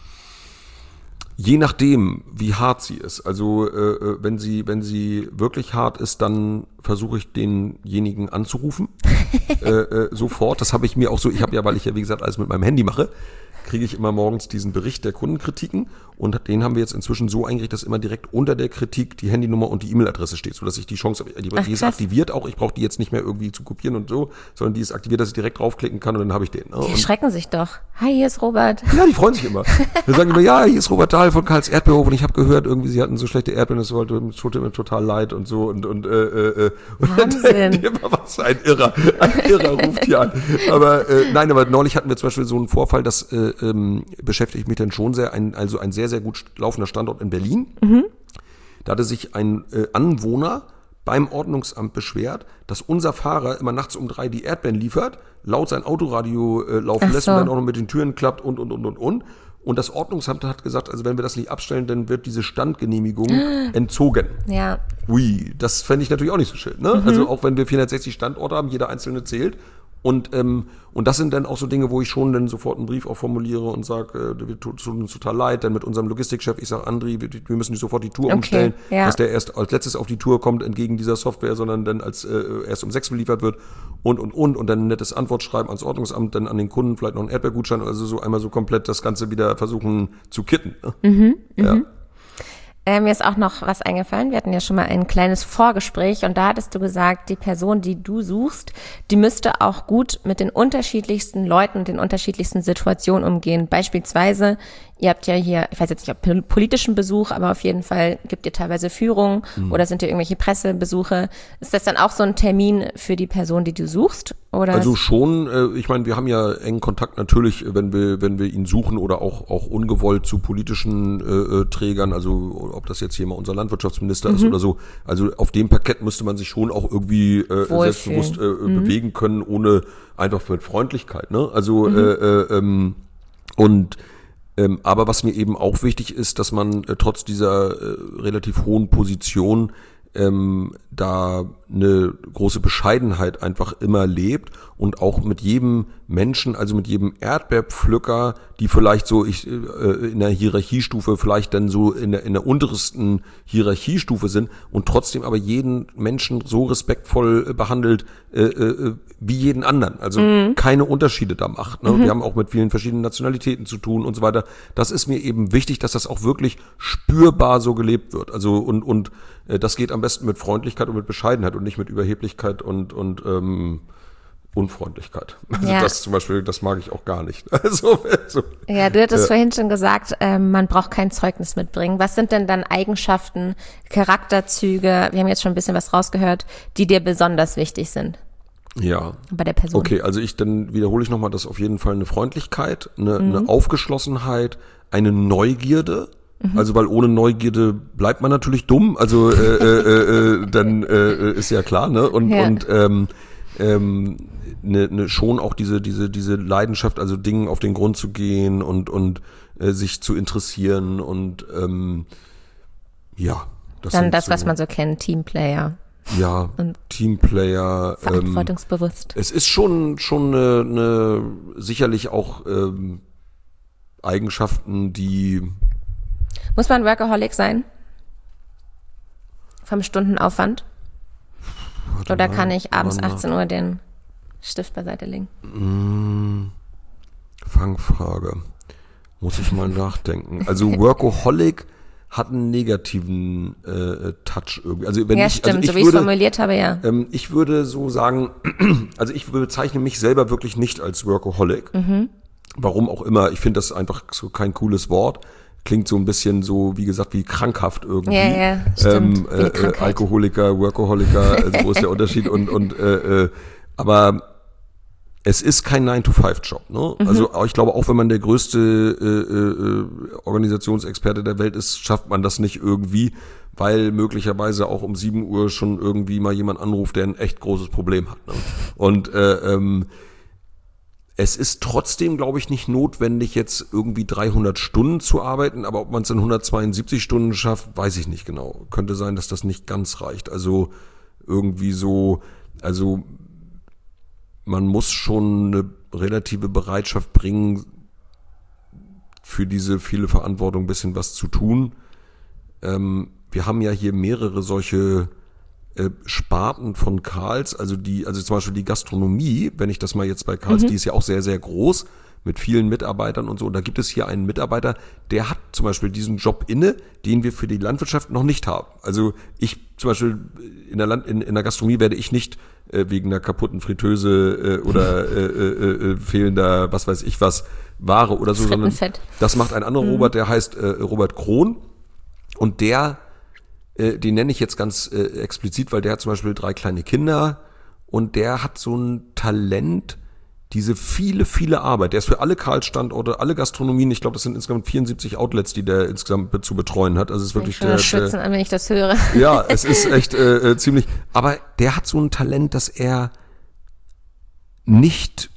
Je nachdem, wie hart sie ist. Also äh, wenn sie wenn sie wirklich hart ist, dann versuche ich denjenigen anzurufen äh, äh, sofort. Das habe ich mir auch so. Ich habe ja, weil ich ja wie gesagt alles mit meinem Handy mache, kriege ich immer morgens diesen Bericht der Kundenkritiken und den haben wir jetzt inzwischen so eingerichtet, dass immer direkt unter der Kritik die Handynummer und die E-Mail-Adresse steht, sodass ich die Chance habe, die, Ach, die ist krass. aktiviert auch, ich brauche die jetzt nicht mehr irgendwie zu kopieren und so, sondern die ist aktiviert, dass ich direkt draufklicken kann und dann habe ich den. Ne? Die Und, erschrecken sich doch. Hi, hier ist Robert. ja, die freuen sich immer. Wir sagen immer, ja, hier ist Robert Dahl von Karls Erdbeerhof und ich habe gehört, irgendwie sie hatten so schlechte Erdbeeren, das wollte tut mir total leid und so und und äh, äh, und dann Wahnsinn. denken die immer, was ein Irrer, ein Irrer ruft hier an. Aber äh, nein, aber neulich hatten wir zum Beispiel so einen Vorfall, das äh, ähm, beschäftigt mich dann schon sehr, ein, also ein sehr, sehr gut laufender Standort in Berlin. Mhm. Da hatte sich ein äh, Anwohner beim Ordnungsamt beschwert, dass unser Fahrer immer nachts um drei die Erdbeeren liefert, laut sein Autoradio äh, laufen Ach lässt so. und dann auch noch mit den Türen klappt und, und, und, und, und. Und das Ordnungsamt hat gesagt, also wenn wir das nicht abstellen, dann wird diese Standgenehmigung entzogen. Ja. Ui, das fände ich natürlich auch nicht so schön. Ne? Mhm. Also auch wenn wir vierhundertsechzig Standorte haben, jeder einzelne zählt. Und ähm, und das sind dann auch so Dinge, wo ich schon dann sofort einen Brief auch formuliere und sage, äh, wir tut uns total leid, dann mit unserem Logistikchef, ich sage, Andri, wir, wir müssen sofort die Tour Okay, umstellen, ja. dass der erst als letztes auf die Tour kommt entgegen dieser Software, sondern dann als äh, erst um sechs beliefert wird und und und und dann ein nettes Antwortschreiben ans Ordnungsamt, dann an den Kunden vielleicht noch einen Erdbeergutschein, also so einmal so komplett das Ganze wieder versuchen zu kitten. Ne? Mhm, ja. mhm. Äh, mir ist auch noch was eingefallen. Wir hatten ja schon mal ein kleines Vorgespräch und da hattest du gesagt, die Person, die du suchst, die müsste auch gut mit den unterschiedlichsten Leuten und den unterschiedlichsten Situationen umgehen. Beispielsweise, ihr habt ja hier, ich weiß jetzt nicht, ob politischen Besuch, aber auf jeden Fall gibt ihr teilweise Führungen mhm. oder sind ihr irgendwelche Pressebesuche. Ist das dann auch so ein Termin für die Person, die du suchst? Oder also schon, äh, ich meine, wir haben ja engen Kontakt natürlich, wenn wir wenn wir ihn suchen oder auch auch ungewollt zu politischen äh, Trägern, also ob das jetzt hier mal unser Landwirtschaftsminister mhm. ist oder so. Also auf dem Parkett müsste man sich schon auch irgendwie äh, selbstbewusst äh, mhm. bewegen können, ohne einfach mit Freundlichkeit. Ne? Also mhm. äh, äh, ähm, und ähm, aber was mir eben auch wichtig ist, dass man äh, trotz dieser äh, relativ hohen Position ähm, da eine große Bescheidenheit einfach immer lebt und auch mit jedem Menschen, also mit jedem Erdbeerpflücker, die vielleicht so ich, äh, in der Hierarchiestufe vielleicht dann so in der, in der untersten Hierarchiestufe sind und trotzdem aber jeden Menschen so respektvoll äh, behandelt äh, äh, wie jeden anderen. Also mhm. keine Unterschiede da macht. Ne? Mhm. Wir haben auch mit vielen verschiedenen Nationalitäten zu tun und so weiter. Das ist mir eben wichtig, dass das auch wirklich spürbar so gelebt wird. Also und und äh, das geht am besten mit Freundlichkeit und mit Bescheidenheit und nicht mit Überheblichkeit und und ähm, Unfreundlichkeit. Also Ja. das zum Beispiel, das mag ich auch gar nicht. Also, also Ja, du hattest Ja. vorhin schon gesagt, ähm, man braucht kein Zeugnis mitbringen. Was sind denn dann Eigenschaften, Charakterzüge, wir haben jetzt schon ein bisschen was rausgehört, die dir besonders wichtig sind ja. bei der Person? Okay, also ich, dann wiederhole ich nochmal, dass auf jeden Fall eine Freundlichkeit, eine, Mhm. eine Aufgeschlossenheit, eine Neugierde. Mhm. Also weil ohne Neugierde bleibt man natürlich dumm. Also äh, äh, äh, dann äh, ist ja klar, ne? Und Ja. und ähm, ähm, ne, ne, schon auch diese diese diese Leidenschaft, also Dingen auf den Grund zu gehen und und äh, sich zu interessieren und ähm, ja. Das Dann sind das, so, was man so kennt, Teamplayer, ja, und Teamplayer. Ähm, verantwortungsbewusst. es ist schon schon eine, eine sicherlich auch ähm, Eigenschaften, die Muss man Workaholic sein? Vom Stundenaufwand? warte Oder mal, kann ich abends warte mal. achtzehn Uhr den Stift beiseite legen? Mm, Fangfrage. Muss ich mal nachdenken. Also Workaholic hat einen negativen äh, Touch irgendwie. Also wenn Ja, ich, stimmt, also ich so wie ich es würde, formuliert habe, ja. ähm, ich würde so sagen, also ich bezeichne mich selber wirklich nicht als Workaholic. Mhm. Warum auch immer. Ich finde das einfach so kein cooles Wort. Klingt so ein bisschen so, wie gesagt, wie krankhaft irgendwie. Ja, ja, stimmt. Ähm, Wie eine äh, Krankheit. Alkoholiker, Workaholiker, also wo ist der Unterschied? Und, und äh, äh, aber es ist kein nine to five Job. Ne? Mhm. Also ich glaube, auch wenn man der größte äh, äh, Organisationsexperte der Welt ist, schafft man das nicht irgendwie, weil möglicherweise auch um sieben Uhr schon irgendwie mal jemand anruft, der ein echt großes Problem hat. Ne? Und äh, ähm, es ist trotzdem, glaube ich, nicht notwendig, jetzt irgendwie dreihundert Stunden zu arbeiten, aber ob man es in hundertzweiundsiebzig Stunden schafft, weiß ich nicht genau. Könnte sein, dass das nicht ganz reicht. Also irgendwie so, also man muss schon eine relative Bereitschaft bringen, für diese viele Verantwortung ein bisschen was zu tun. Ähm, wir haben ja hier mehrere solche äh, Sparten von Karls, also die, also zum Beispiel die Gastronomie, wenn ich das mal jetzt bei Karls, Mhm. die ist ja auch sehr, sehr groß mit vielen Mitarbeitern und so. Und da gibt es hier einen Mitarbeiter, der hat zum Beispiel diesen Job inne, den wir für die Landwirtschaft noch nicht haben. Also ich zum Beispiel in der Land, in, in der Gastronomie werde ich nicht äh, wegen einer kaputten Fritteuse äh, oder äh, äh, äh, fehlender, was weiß ich was, Ware oder so, sondern Frittenfett. das macht ein anderer Mhm. Robert, der heißt äh, Robert Krohn. Und der, äh, den nenne ich jetzt ganz äh, explizit, weil der hat zum Beispiel drei kleine Kinder und der hat so ein Talent, diese viele, viele Arbeit. Der ist für alle Karls-Standorte, alle Gastronomien, ich glaube, das sind insgesamt vierundsiebzig Outlets, die der insgesamt be- zu betreuen hat. Also es ist wirklich Ich kann der, das schwitzen an, wenn ich das höre. der ja, es ist echt äh, äh, ziemlich. Aber der hat so ein Talent, dass er nicht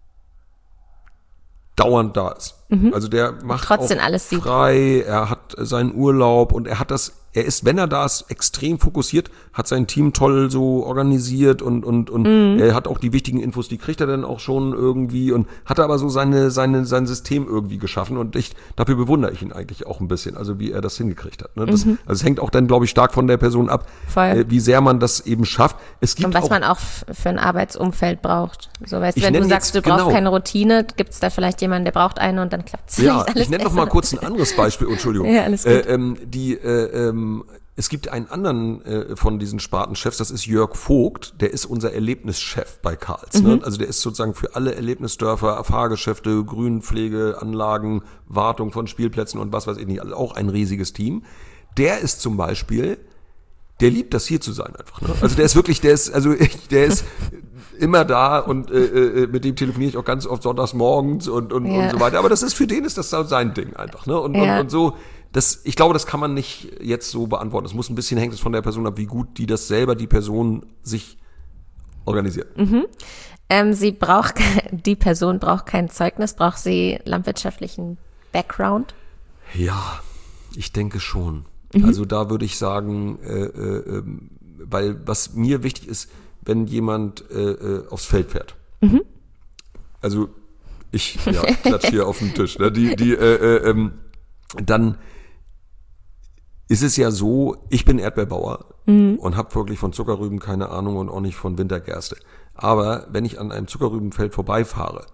dauernd da ist. Also der macht Trotzdem auch alles sieht. frei, er hat seinen Urlaub und er hat das, er ist, wenn er da ist, extrem fokussiert, hat sein Team toll so organisiert und und und Mhm. er hat auch die wichtigen Infos, die kriegt er dann auch schon irgendwie und hat aber so seine seine sein System irgendwie geschaffen und ich dafür bewundere ich ihn eigentlich auch ein bisschen, also wie er das hingekriegt hat. Ne? Das, Also es hängt auch dann, glaube ich, stark von der Person ab, Voll. äh, wie sehr man das eben schafft. Es gibt Und was auch man auch f- für ein Arbeitsumfeld braucht. So, weißt du, Ich wenn du nenne sagst, jetzt- du brauchst genau. keine Routine, gibt es da vielleicht jemanden, der braucht eine und dann klappt es Ja, alles ich nenne noch besser. mal kurz ein anderes Beispiel. Oh, Entschuldigung. Ja, alles gut. Äh, ähm, die, äh, ähm, es gibt einen anderen äh, von diesen Spartenchefs, das ist Jörg Vogt, der ist unser Erlebnischef bei Karls. Mhm. Ne? Also der ist sozusagen für alle Erlebnisdörfer, Fahrgeschäfte, Grünpflegeanlagen, Wartung von Spielplätzen und was weiß ich nicht, also auch ein riesiges Team. Der ist zum Beispiel, der liebt das hier zu sein einfach. Ne? Also der ist wirklich, der ist, also ich, der ist immer da und äh, äh, mit dem telefoniere ich auch ganz oft sonntags morgens und und, Ja. und so weiter. Aber das ist für den ist das sein Ding einfach. Ne? Und, Ja. und, und so, das, ich glaube, das kann man nicht jetzt so beantworten. Es muss ein bisschen hängt es von der Person ab, wie gut die das selber, die Person sich organisiert. Ähm, sie braucht, ke- die Person braucht kein Zeugnis, braucht sie landwirtschaftlichen Background? Ja, ich denke schon. Also da würde ich sagen, äh, äh, ähm, weil was mir wichtig ist, wenn jemand äh, äh, aufs Feld fährt. Also ich ja, klatsch hier auf den Tisch. Ne? Die, die, äh, äh, ähm, dann ist es ja so, ich bin Erdbeerbauer und habe wirklich von Zuckerrüben keine Ahnung und auch nicht von Wintergerste. Aber wenn ich an einem Zuckerrübenfeld vorbeifahre,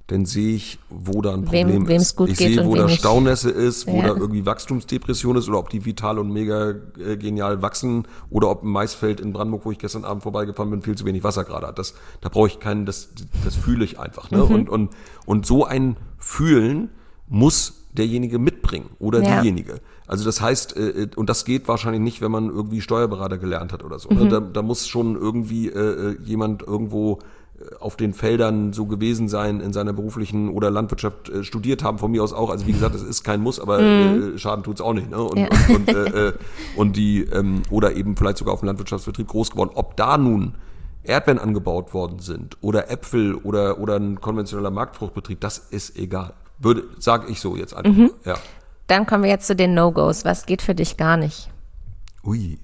dann sehe ich, wo da ein Wem- Problem wem's ist. gut ich geht sehe, und wo wem da nicht. Staunässe ist, wo Ja. da irgendwie Wachstumsdepression ist oder ob die vital und mega äh, genial wachsen oder ob ein Maisfeld in Brandenburg, wo ich gestern Abend vorbeigefahren bin, viel zu wenig Wasser gerade hat. Das, da brauche ich keinen, das, das fühle ich einfach. Ne? Mhm. Und, und, und so ein Fühlen muss derjenige mitbringen oder Ja. diejenige. Also das heißt, äh, und das geht wahrscheinlich nicht, wenn man irgendwie Steuerberater gelernt hat oder so. Mhm. Ne? Da, da muss schon irgendwie äh, jemand irgendwo auf den Feldern so gewesen sein in seiner beruflichen oder Landwirtschaft äh, studiert haben, von mir aus auch. Also wie gesagt, es ist kein Muss, aber Mhm. äh, Schaden tut's auch nicht. Ne? Und, Ja. und, und, äh, äh, und die, ähm, oder eben vielleicht sogar auf dem Landwirtschaftsbetrieb groß geworden. Ob da nun Erdbeeren angebaut worden sind oder Äpfel oder, oder ein konventioneller Marktfruchtbetrieb, das ist egal. Würde, sag ich so jetzt einfach Mhm. mal. Ja. Dann kommen wir jetzt zu den No-Gos. Was geht für dich gar nicht? Ui.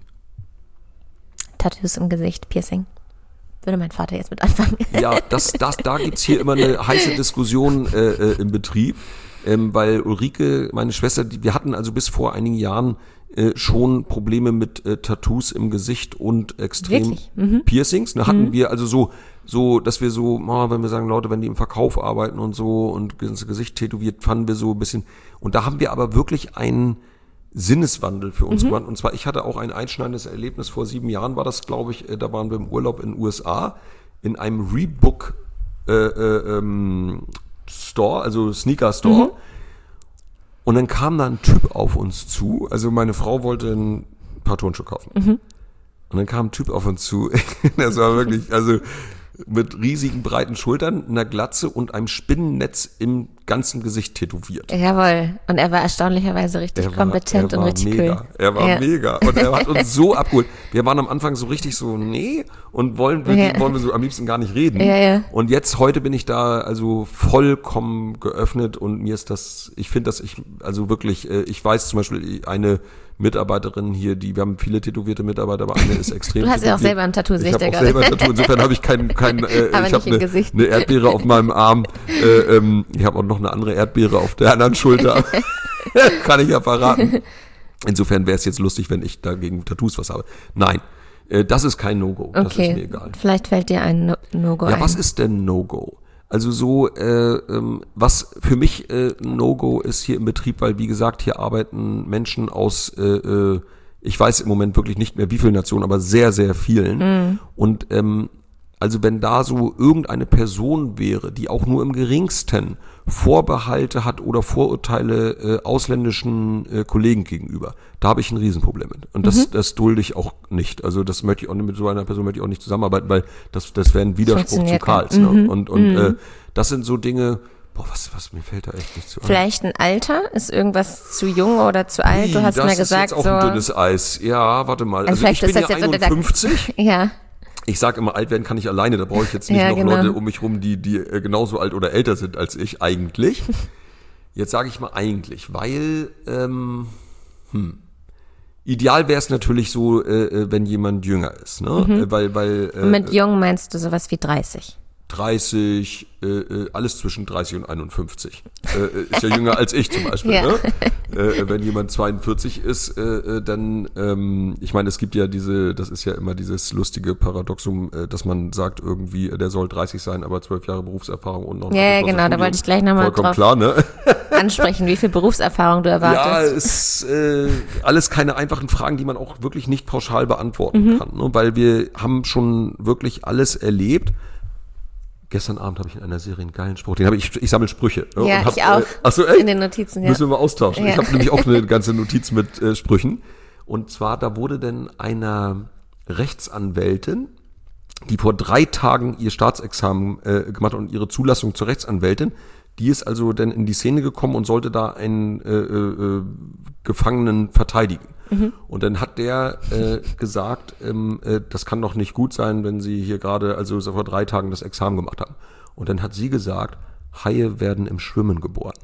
Tattoos im Gesicht, Piercing. Würde mein Vater jetzt mit anfangen. Ja, das, das, da gibt's hier immer eine heiße Diskussion äh, äh, im Betrieb, ähm, weil Ulrike, meine Schwester, die, wir hatten also bis vor einigen Jahren äh, schon Probleme mit äh, Tattoos im Gesicht und extrem Wirklich? Mhm. Piercings. Ne, hatten wir also so, so, dass wir so, oh, wenn wir sagen, Leute, wenn die im Verkauf arbeiten und so und das Gesicht tätowiert, fanden wir so ein bisschen. Und da haben wir aber wirklich einen Sinneswandel für uns Mhm. gemacht. Und zwar, ich hatte auch ein einschneidendes Erlebnis, vor sieben Jahren war das, glaube ich, äh, da waren wir im Urlaub in den U S A, in einem Reebok äh, äh, ähm, Store, also Sneaker Store. Mhm. Und dann kam da ein Typ auf uns zu, also meine Frau wollte ein paar Turnschuhe kaufen. Mhm. Und dann kam ein Typ auf uns zu, das war wirklich, also mit riesigen breiten Schultern, einer Glatze und einem Spinnennetz im ganzen Gesicht tätowiert. Jawohl. Und er war erstaunlicherweise richtig Er war- kompetent er und war richtig mega. cool. Er war Ja. mega. Und er hat uns so abgeholt. Wir waren am Anfang so richtig so, nee, und wollen, mit Ja. ihm wollen wir so am liebsten gar nicht reden. Ja, ja. Und jetzt, heute bin ich da also vollkommen geöffnet und mir ist das, ich finde das, ich, also wirklich, äh, ich weiß zum Beispiel eine Mitarbeiterin hier, die, wir haben viele tätowierte Mitarbeiter, aber eine ist extrem Du hast ja auch tätowiert. selber ein Tattoo, sehe Ich ich habe da auch gerade. selber ein Tattoo, insofern habe ich kein, kein äh, Aber ich nicht habe im eine, Gesicht. eine Erdbeere auf meinem Arm, äh, ähm, ich habe auch noch eine andere Erdbeere auf der anderen Schulter. Kann ich ja verraten. Insofern wäre es jetzt lustig, wenn ich dagegen Tattoos was habe. Nein, äh, das ist kein No-Go. Das ist mir Okay, egal. vielleicht fällt dir ein No- No-Go Ja, ein. was ist denn No-Go? Also so, äh, ähm, was für mich äh, No-Go ist hier im Betrieb, weil wie gesagt, hier arbeiten Menschen aus, äh, äh, ich weiß im Moment wirklich nicht mehr wie viele Nationen, aber sehr, sehr vielen. Mhm. Und ähm, also wenn da so irgendeine Person wäre, die auch nur im geringsten Vorbehalte hat oder Vorurteile äh, ausländischen äh, Kollegen gegenüber, da habe ich ein Riesenproblem mit. Und das, Mhm. das dulde ich auch nicht. Also das möchte ich auch nicht, mit so einer Person möchte ich auch nicht zusammenarbeiten, weil das, das wäre ein Widerspruch zu Funktioniert Karls. gar- Ne? Mhm. Und, und Mhm. äh, das sind so Dinge, boah, was, was, mir fällt da echt nicht zu ein. Vielleicht ein Alter? Ist irgendwas zu jung oder zu alt? Du hast das mir ist gesagt, jetzt auch so. ein dünnes Eis. Ja, warte mal. Also Also, ich vielleicht bin ist das ja jetzt unter der- einundfünfzig. Ja. Ich sage immer, alt werden kann ich alleine, da brauche ich jetzt nicht Ja, noch genau. Leute um mich rum, die, die äh, genauso alt oder älter sind als ich eigentlich. Jetzt sage ich mal eigentlich, weil ähm, hm, ideal wäre es natürlich so, äh, äh, wenn jemand jünger ist, ne? Mhm. Äh, Weil, weil äh, Mit jung meinst du sowas wie dreißig? dreißig, äh, äh, alles zwischen dreißig und einundfünfzig. Äh, ist ja jünger als ich zum Beispiel. Ja. Ne? Äh, wenn jemand zweiundvierzig ist, äh, äh, dann, ähm, ich meine, es gibt ja diese, das ist ja immer dieses lustige Paradoxum, äh, dass man sagt irgendwie, äh, der soll dreißig sein, aber zwölf Jahre Berufserfahrung und noch ein Ja, ja, abgeschlossenes genau, da Studium. wollte ich gleich nochmal Vollkommen drauf klar, ne? ansprechen, wie viel Berufserfahrung du Ja, erwartest. ist äh, alles keine einfachen Fragen, die man auch wirklich nicht pauschal beantworten Mhm. kann, ne? Weil wir haben schon wirklich alles erlebt. Gestern Abend habe ich in einer Serie einen geilen Spruch, den habe ich, ich sammle Sprüche. Ne? Ja, und hab, ich auch. Äh, ach so, echt? In den Notizen, ja. Müssen wir mal austauschen. Ja. Ich habe nämlich auch eine ganze Notiz mit äh, Sprüchen. Und zwar, da wurde denn einer Rechtsanwältin, die vor drei Tagen ihr Staatsexamen äh, gemacht hat und ihre Zulassung zur Rechtsanwältin, die ist also dann in die Szene gekommen und sollte da einen äh, äh, Gefangenen verteidigen. Mhm. Und dann hat der äh, gesagt, ähm, äh, das kann doch nicht gut sein, wenn Sie hier gerade, also so vor drei Tagen das Examen gemacht haben. Und dann hat sie gesagt, Haie werden im Schwimmen geboren.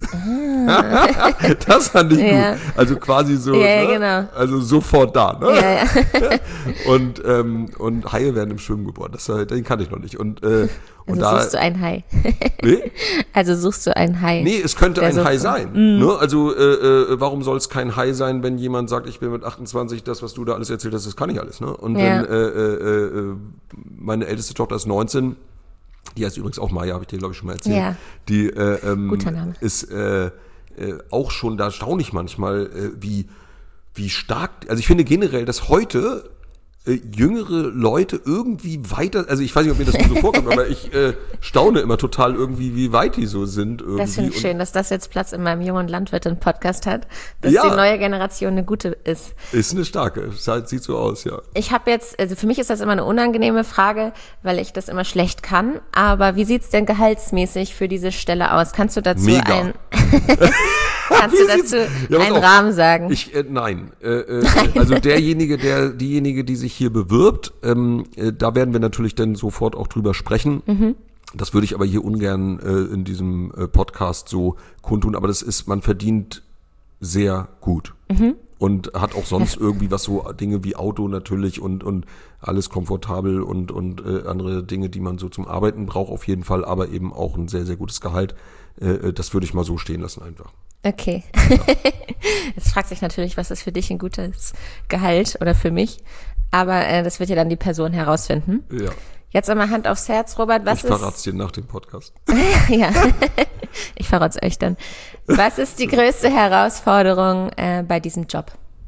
Ah. Das fand ich Ja. gut. Also quasi so, Ja, ja, ne? genau. Also sofort da. Ne? Ja, ja. Und, ähm, und Haie werden im Schwimmen geboren. Das, äh, den kannte ich noch nicht. Und, äh, und Also da, suchst du einen Hai. nee? Also suchst du einen Hai. Nee, es könnte Der ein so- Hai sein. Ne? Also äh, äh, warum soll es kein Hai sein, wenn jemand sagt, ich bin mit achtundzwanzig, das, was du da alles erzählt hast, das kann ich alles. Ne? Und Ja. wenn äh, äh, äh, meine älteste Tochter ist neunzehn, die heißt übrigens auch Maya, habe ich dir, glaube ich, schon mal erzählt. Ja. Die äh, ähm, Guter Name. ist äh, äh, auch schon, da staune ich manchmal, äh, wie, wie stark, also ich finde generell, dass heute äh, jüngere Leute irgendwie weiter, also ich weiß nicht, ob mir das so vorkommt, aber ich äh, staune immer total irgendwie, wie weit die so sind. Irgendwie. Das finde ich Und schön, dass das jetzt Platz in meinem jungen Landwirtin-Podcast hat, dass Ja. die neue Generation eine gute ist. Ist eine starke, sieht so aus, ja. Ich habe jetzt, also für mich ist das immer eine unangenehme Frage, weil ich das immer schlecht kann, aber wie sieht's denn gehaltsmäßig für diese Stelle aus? Kannst du dazu Mega. ein Kannst du dazu Ja, pass einen auf. Rahmen sagen? Ich, äh, nein. Äh, äh, also derjenige, der, diejenige, die sich hier bewirbt, ähm, äh, da werden wir natürlich dann sofort auch drüber sprechen. Mhm. Das würde ich aber hier ungern äh, in diesem äh, Podcast so kundtun, aber das ist, man verdient sehr gut. Mhm. Und hat auch sonst irgendwie was so Dinge wie Auto natürlich und, und alles komfortabel und, und äh, andere Dinge, die man so zum Arbeiten braucht auf jeden Fall, aber eben auch ein sehr, sehr gutes Gehalt. Äh, das würde ich mal so stehen lassen einfach. Okay. Jetzt fragt sich natürlich, was ist für dich ein gutes Gehalt oder für mich. Aber äh, das wird ja dann die Person herausfinden. Ja. Jetzt einmal Hand aufs Herz, Robert. Was ich ist? verrat's dir nach dem Podcast. Ja, ich verrat's euch dann. Was ist die größte Herausforderung äh, bei diesem Job?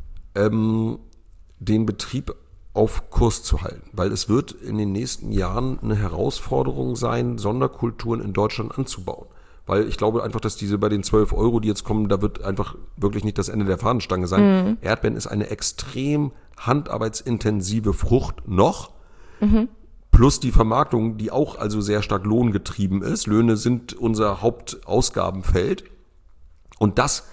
Ähm, den Betrieb auf Kurs zu halten, weil es wird in den nächsten Jahren eine Herausforderung sein, Sonderkulturen in Deutschland anzubauen. Weil ich glaube einfach, dass diese bei den zwölf Euro, die jetzt kommen, da wird einfach wirklich nicht das Ende der Fahnenstange sein. Mhm. Erdbeeren ist eine extrem handarbeitsintensive Frucht noch. Mhm. Plus die Vermarktung, die auch also sehr stark lohngetrieben ist. Löhne sind unser Hauptausgabenfeld. Und das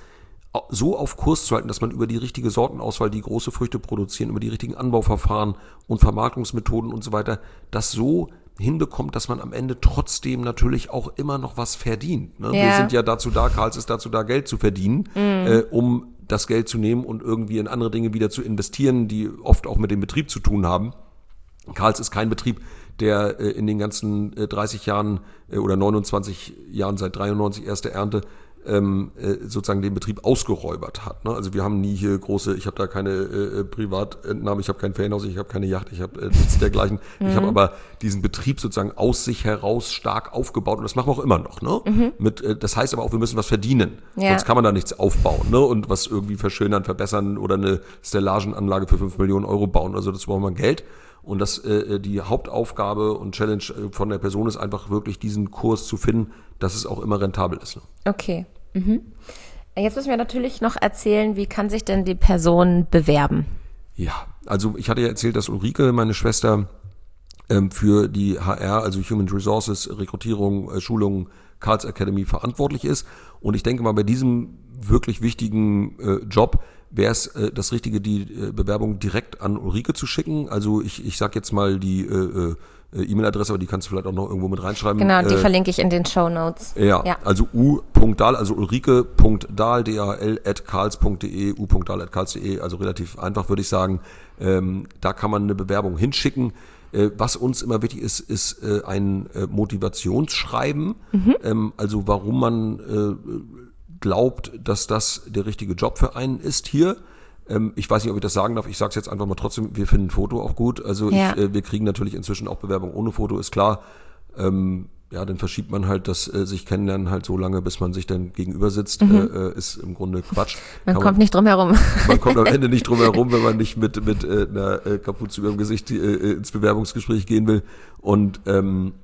so auf Kurs zu halten, dass man über die richtige Sortenauswahl, die große Früchte produzieren, über die richtigen Anbauverfahren und Vermarktungsmethoden und so weiter, das so hinbekommt, dass man am Ende trotzdem natürlich auch immer noch was verdient. Ne? Ja. Wir sind ja dazu da, Karls ist dazu da, Geld zu verdienen, mhm. äh, um das Geld zu nehmen und irgendwie in andere Dinge wieder zu investieren, die oft auch mit dem Betrieb zu tun haben. Karls ist kein Betrieb, der äh, in den ganzen äh, dreißig Jahren äh, oder neunundzwanzig Jahren seit dreiundneunzig erste Ernte ähm, äh, sozusagen den Betrieb ausgeräubert hat. Ne? Also wir haben nie hier große, ich habe da keine äh, Privatentnahme, ich habe kein Ferienhaus, ich habe keine Yacht, ich habe äh, nichts dergleichen. Mhm. Ich habe aber diesen Betrieb sozusagen aus sich heraus stark aufgebaut und das machen wir auch immer noch. Ne? Mhm. Mit, äh, das heißt aber auch, wir müssen was verdienen. Ja. Sonst kann man da nichts aufbauen, ne? Und was irgendwie verschönern, verbessern oder eine Stellagenanlage für fünf Millionen Euro bauen. Also das braucht man Geld. Und das äh, die Hauptaufgabe und Challenge von der Person ist einfach wirklich diesen Kurs zu finden, dass es auch immer rentabel ist. Ne? Okay. Mhm. Jetzt müssen wir natürlich noch erzählen, wie kann sich denn die Person bewerben? Ja, also ich hatte ja erzählt, dass Ulrike, meine Schwester, ähm, für die H R, also Human Resources, Rekrutierung, äh, Schulung, Karls Academy verantwortlich ist. Und ich denke mal, bei diesem wirklich wichtigen äh, Job wäre es äh, das Richtige, die äh, Bewerbung direkt an Ulrike zu schicken. Also ich, ich sag jetzt mal die äh, äh, E-Mail-Adresse, aber die kannst du vielleicht auch noch irgendwo mit reinschreiben. Genau, die äh, verlinke ich in den Shownotes. Ja, ja. Also u.dahl, also ulrike.dahl, D A L, at karls punkt de, u.dahl, at karls punkt de, also relativ einfach, würde ich sagen. Ähm, da kann man eine Bewerbung hinschicken. Äh, was uns immer wichtig ist, ist äh, ein äh, Motivationsschreiben. Mhm. Ähm, also warum man äh, glaubt, dass das der richtige Job für einen ist hier. Ähm, ich weiß nicht, ob ich das sagen darf. Ich sage es jetzt einfach mal trotzdem. Wir finden Foto auch gut. Also ja. ich, äh, wir kriegen natürlich inzwischen auch Bewerbung ohne Foto, ist klar. Ähm, ja, dann verschiebt man halt das äh, sich kennenlernen halt so lange, bis man sich dann gegenüber sitzt. Mhm. Äh, ist im Grunde Quatsch. Man Kann kommt man, nicht drum herum. Man kommt am Ende nicht drum herum, wenn man nicht mit mit äh, einer äh, Kapuze über dem Gesicht äh, ins Bewerbungsgespräch gehen will. Und ähm,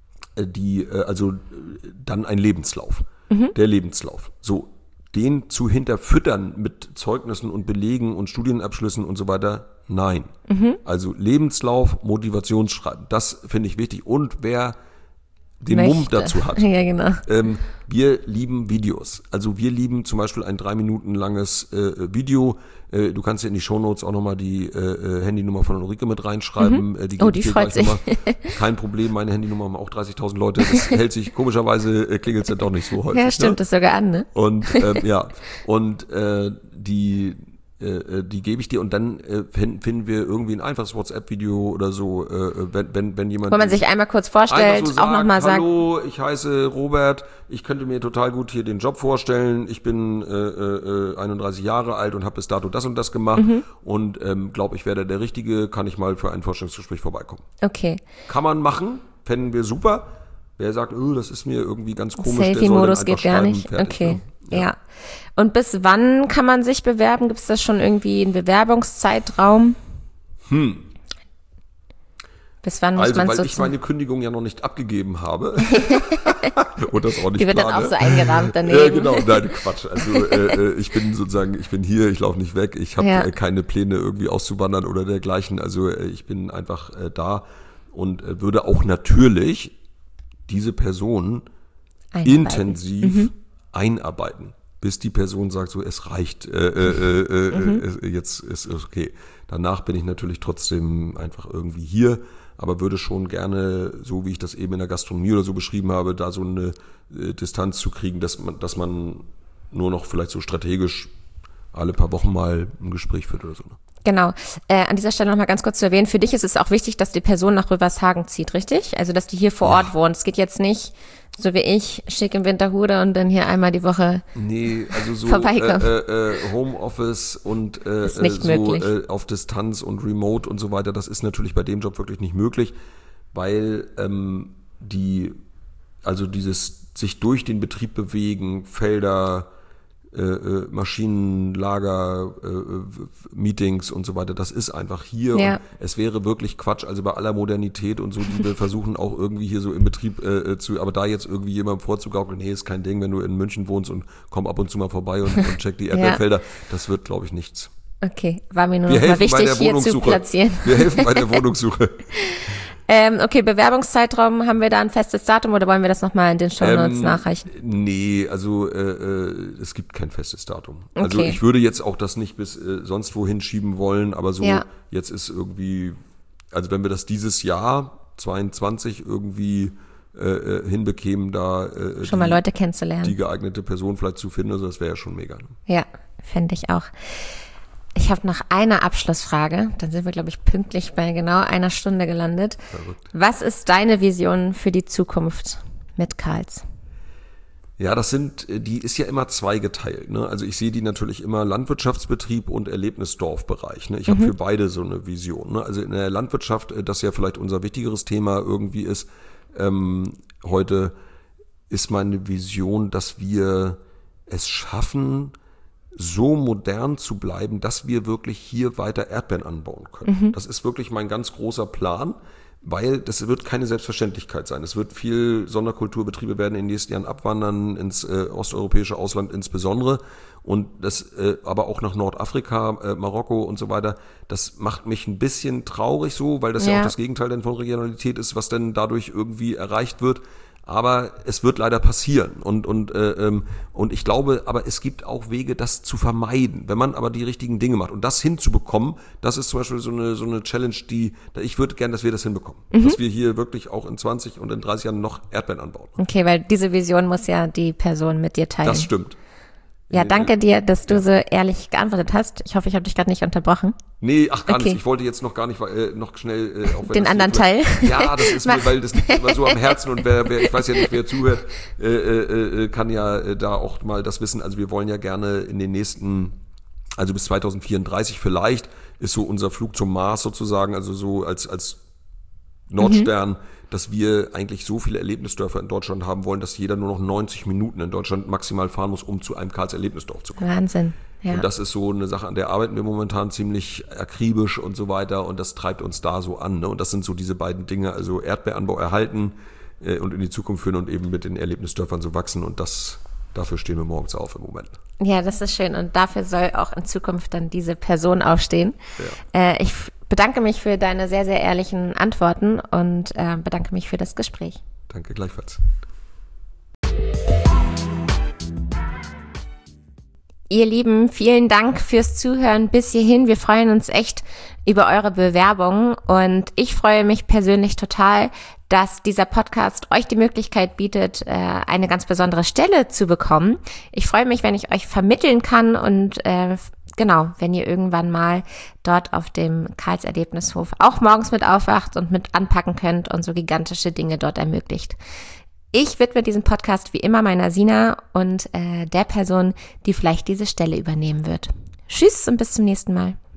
die, äh, also dann ein Lebenslauf. Mhm. Der Lebenslauf. So, den zu hinterfüttern mit Zeugnissen und Belegen und Studienabschlüssen und so weiter, nein. Mhm. Also Lebenslauf, Motivationsschreiben, das finde ich wichtig. Und wer den Möchte. Mumm dazu hat. Ja, genau. Ähm, wir lieben Videos. Also wir lieben zum Beispiel ein drei Minuten langes äh, Video. Äh, du kannst ja in die Shownotes auch nochmal die äh, Handynummer von Ulrike mit reinschreiben. Mhm. Äh, die oh, die freut sich. Kein Problem, meine Handynummer haben auch dreißigtausend Leute. Das hält sich, komischerweise äh, klingelt es ja doch nicht so häufig. Ja, stimmt, ne? das sogar an, ne? Und ähm, ja, und äh, die äh, die gebe ich dir und dann äh, finden wir irgendwie ein einfaches WhatsApp-Video oder so, äh, wenn, wenn, wenn jemand... Wo man sich einmal kurz vorstellt, so sagt, auch nochmal sagt... Hallo, ich heiße Robert, ich könnte mir total gut hier den Job vorstellen, ich bin äh, äh, einunddreißig Jahre alt und habe bis dato das und das gemacht mhm. und ähm, glaube, ich werde der Richtige, kann ich mal für ein Vorstellungsgespräch vorbeikommen. Okay. Kann man machen, fänden wir super. Wer sagt, oh, das ist mir irgendwie ganz komisch, der soll dann Selfie-Modus einfach geht gar schreiben, nicht. fertig, Okay, ne? ja. Und bis wann kann man sich bewerben? Gibt es da schon irgendwie einen Bewerbungszeitraum? Hm. Bis wann muss Also, man weil so ich zum- meine Kündigung ja noch nicht abgegeben habe und das auch nicht Die wird dann plane. auch so eingerahmt daneben. Ja, genau, nein, Quatsch. Also äh, ich bin sozusagen, ich bin hier, ich laufe nicht weg, ich habe Ja. äh, keine Pläne irgendwie auszuwandern oder dergleichen. Also äh, ich bin einfach äh, da und äh, würde auch natürlich diese Person Einarbeiten. intensiv mhm. einarbeiten, bis die Person sagt, so es reicht, äh, äh, äh, mhm. äh, jetzt ist es okay. Danach bin ich natürlich trotzdem einfach irgendwie hier, aber würde schon gerne, so wie ich das eben in der Gastronomie oder so beschrieben habe, da so eine äh, Distanz zu kriegen, dass man, dass man nur noch vielleicht so strategisch alle paar Wochen mal ein Gespräch führt oder so. Ne? Genau. Äh, an dieser Stelle noch mal ganz kurz zu erwähnen, für dich ist es auch wichtig, dass die Person nach Rövershagen zieht, richtig? Also, dass die hier vor Ort Ja. wohnt. Es geht jetzt nicht, so wie ich, schick im Winterhude und dann hier einmal die Woche. Nee, also so Vorbeikommen. äh, äh, Homeoffice und äh, Ist nicht so möglich. äh, auf Distanz und Remote und so weiter, das ist natürlich bei dem Job wirklich nicht möglich, weil ähm, die, also dieses sich durch den Betrieb bewegen, Felder, äh, äh, Maschinen, Lager, äh, äh, Meetings und so weiter, das ist einfach hier. Ja. Und es wäre wirklich Quatsch, also bei aller Modernität und so, die wir versuchen auch irgendwie hier so im Betrieb äh, zu, aber da jetzt irgendwie jemandem vorzugaukeln, nee, ist kein Ding, wenn du in München wohnst und komm ab und zu mal vorbei und, und check die Erdbeerfelder, das wird, glaube ich, nichts. Okay, war mir nur Wir noch mal helfen bei wichtig, der hier zu Wohnungssuche. platzieren. Wir helfen bei der Wohnungssuche. Ähm, okay, Bewerbungszeitraum, haben wir da ein festes Datum oder wollen wir das nochmal in den Shownotes Ähm, nachreichen? Nee, also äh, äh, es gibt kein festes Datum. Also Okay. ich würde jetzt auch das nicht bis äh, sonst wohin schieben wollen, aber so Ja. jetzt ist irgendwie, also wenn wir das dieses Jahr zweiundzwanzig irgendwie äh, äh, hinbekämen, da äh, Schon die, mal Leute kennenzulernen. die geeignete Person vielleicht zu finden, also das wäre ja schon mega. Ne? Ja, fände ich auch. Ich habe noch eine Abschlussfrage. Dann sind wir, glaube ich, pünktlich bei genau einer Stunde gelandet. Verrückt. Was ist deine Vision für die Zukunft mit Karls? Ja, das sind, die ist ja immer zweigeteilt. Ne? Also ich sehe die natürlich immer Landwirtschaftsbetrieb und Erlebnisdorfbereich. Ne? Ich habe für beide so eine Vision. Ne? Also in der Landwirtschaft, das ja vielleicht unser wichtigeres Thema irgendwie ist, ähm, heute ist meine Vision, dass wir es schaffen, so modern zu bleiben, dass wir wirklich hier weiter Erdbeeren anbauen können. Mhm. Das ist wirklich mein ganz großer Plan, weil das wird keine Selbstverständlichkeit sein. Es wird viel Sonderkulturbetriebe werden in den nächsten Jahren abwandern, ins äh, osteuropäische Ausland insbesondere und das äh, aber auch nach Nordafrika, äh, Marokko und so weiter. Das macht mich ein bisschen traurig so, weil das ja, ja auch das Gegenteil denn von Regionalität ist, was denn dadurch irgendwie erreicht wird. Aber es wird leider passieren und und äh, ähm, und ich glaube, aber es gibt auch Wege, das zu vermeiden, wenn man aber die richtigen Dinge macht und das hinzubekommen. Das ist zum Beispiel so eine so eine Challenge, die ich würde gerne, dass wir das hinbekommen, mhm. dass wir hier wirklich auch in zwanzig und in dreißig Jahren noch Erdbeeren anbauen. Okay, weil diese Vision muss ja die Person mit dir teilen. Das stimmt. Ja, danke dir, dass du so ehrlich geantwortet hast. Ich hoffe, ich habe dich gerade nicht unterbrochen. Nee, ach gar Okay. nicht. Ich wollte jetzt noch gar nicht äh, noch schnell äh, auch wenn Den das anderen vielleicht- Teil. Ja, das ist mir, weil das liegt immer so am Herzen und wer, wer ich weiß ja nicht, wer zuhört, äh, äh, äh, kann ja äh, da auch mal das wissen. Also wir wollen ja gerne in den nächsten, also bis zwanzig vierunddreißig vielleicht, ist so unser Flug zum Mars sozusagen, also so als als Nordstern, mhm. dass wir eigentlich so viele Erlebnisdörfer in Deutschland haben wollen, dass jeder nur noch neunzig Minuten in Deutschland maximal fahren muss, um zu einem Karls Erlebnisdorf zu kommen. Wahnsinn. Ja. Und das ist so eine Sache, an der arbeiten wir momentan ziemlich akribisch und so weiter und das treibt uns da so an. Ne? Und das sind so diese beiden Dinge, also Erdbeeranbau erhalten äh, und in die Zukunft führen und eben mit den Erlebnisdörfern so wachsen und das, dafür stehen wir morgens auf im Moment. Ja, das ist schön und dafür soll auch in Zukunft dann diese Person aufstehen. Ja. Äh, ich bedanke mich für deine sehr, sehr ehrlichen Antworten und äh, bedanke mich für das Gespräch. Danke gleichfalls. Ihr Lieben, vielen Dank fürs Zuhören bis hierhin. Wir freuen uns echt über eure Bewerbungen und ich freue mich persönlich total, dass dieser Podcast euch die Möglichkeit bietet, eine ganz besondere Stelle zu bekommen. Ich freue mich, wenn ich euch vermitteln kann und äh, genau, wenn ihr irgendwann mal dort auf dem Karls Erlebnishof auch morgens mit aufwacht und mit anpacken könnt und so gigantische Dinge dort ermöglicht. Ich widme diesen Podcast wie immer meiner Sina und äh, der Person, die vielleicht diese Stelle übernehmen wird. Tschüss und bis zum nächsten Mal.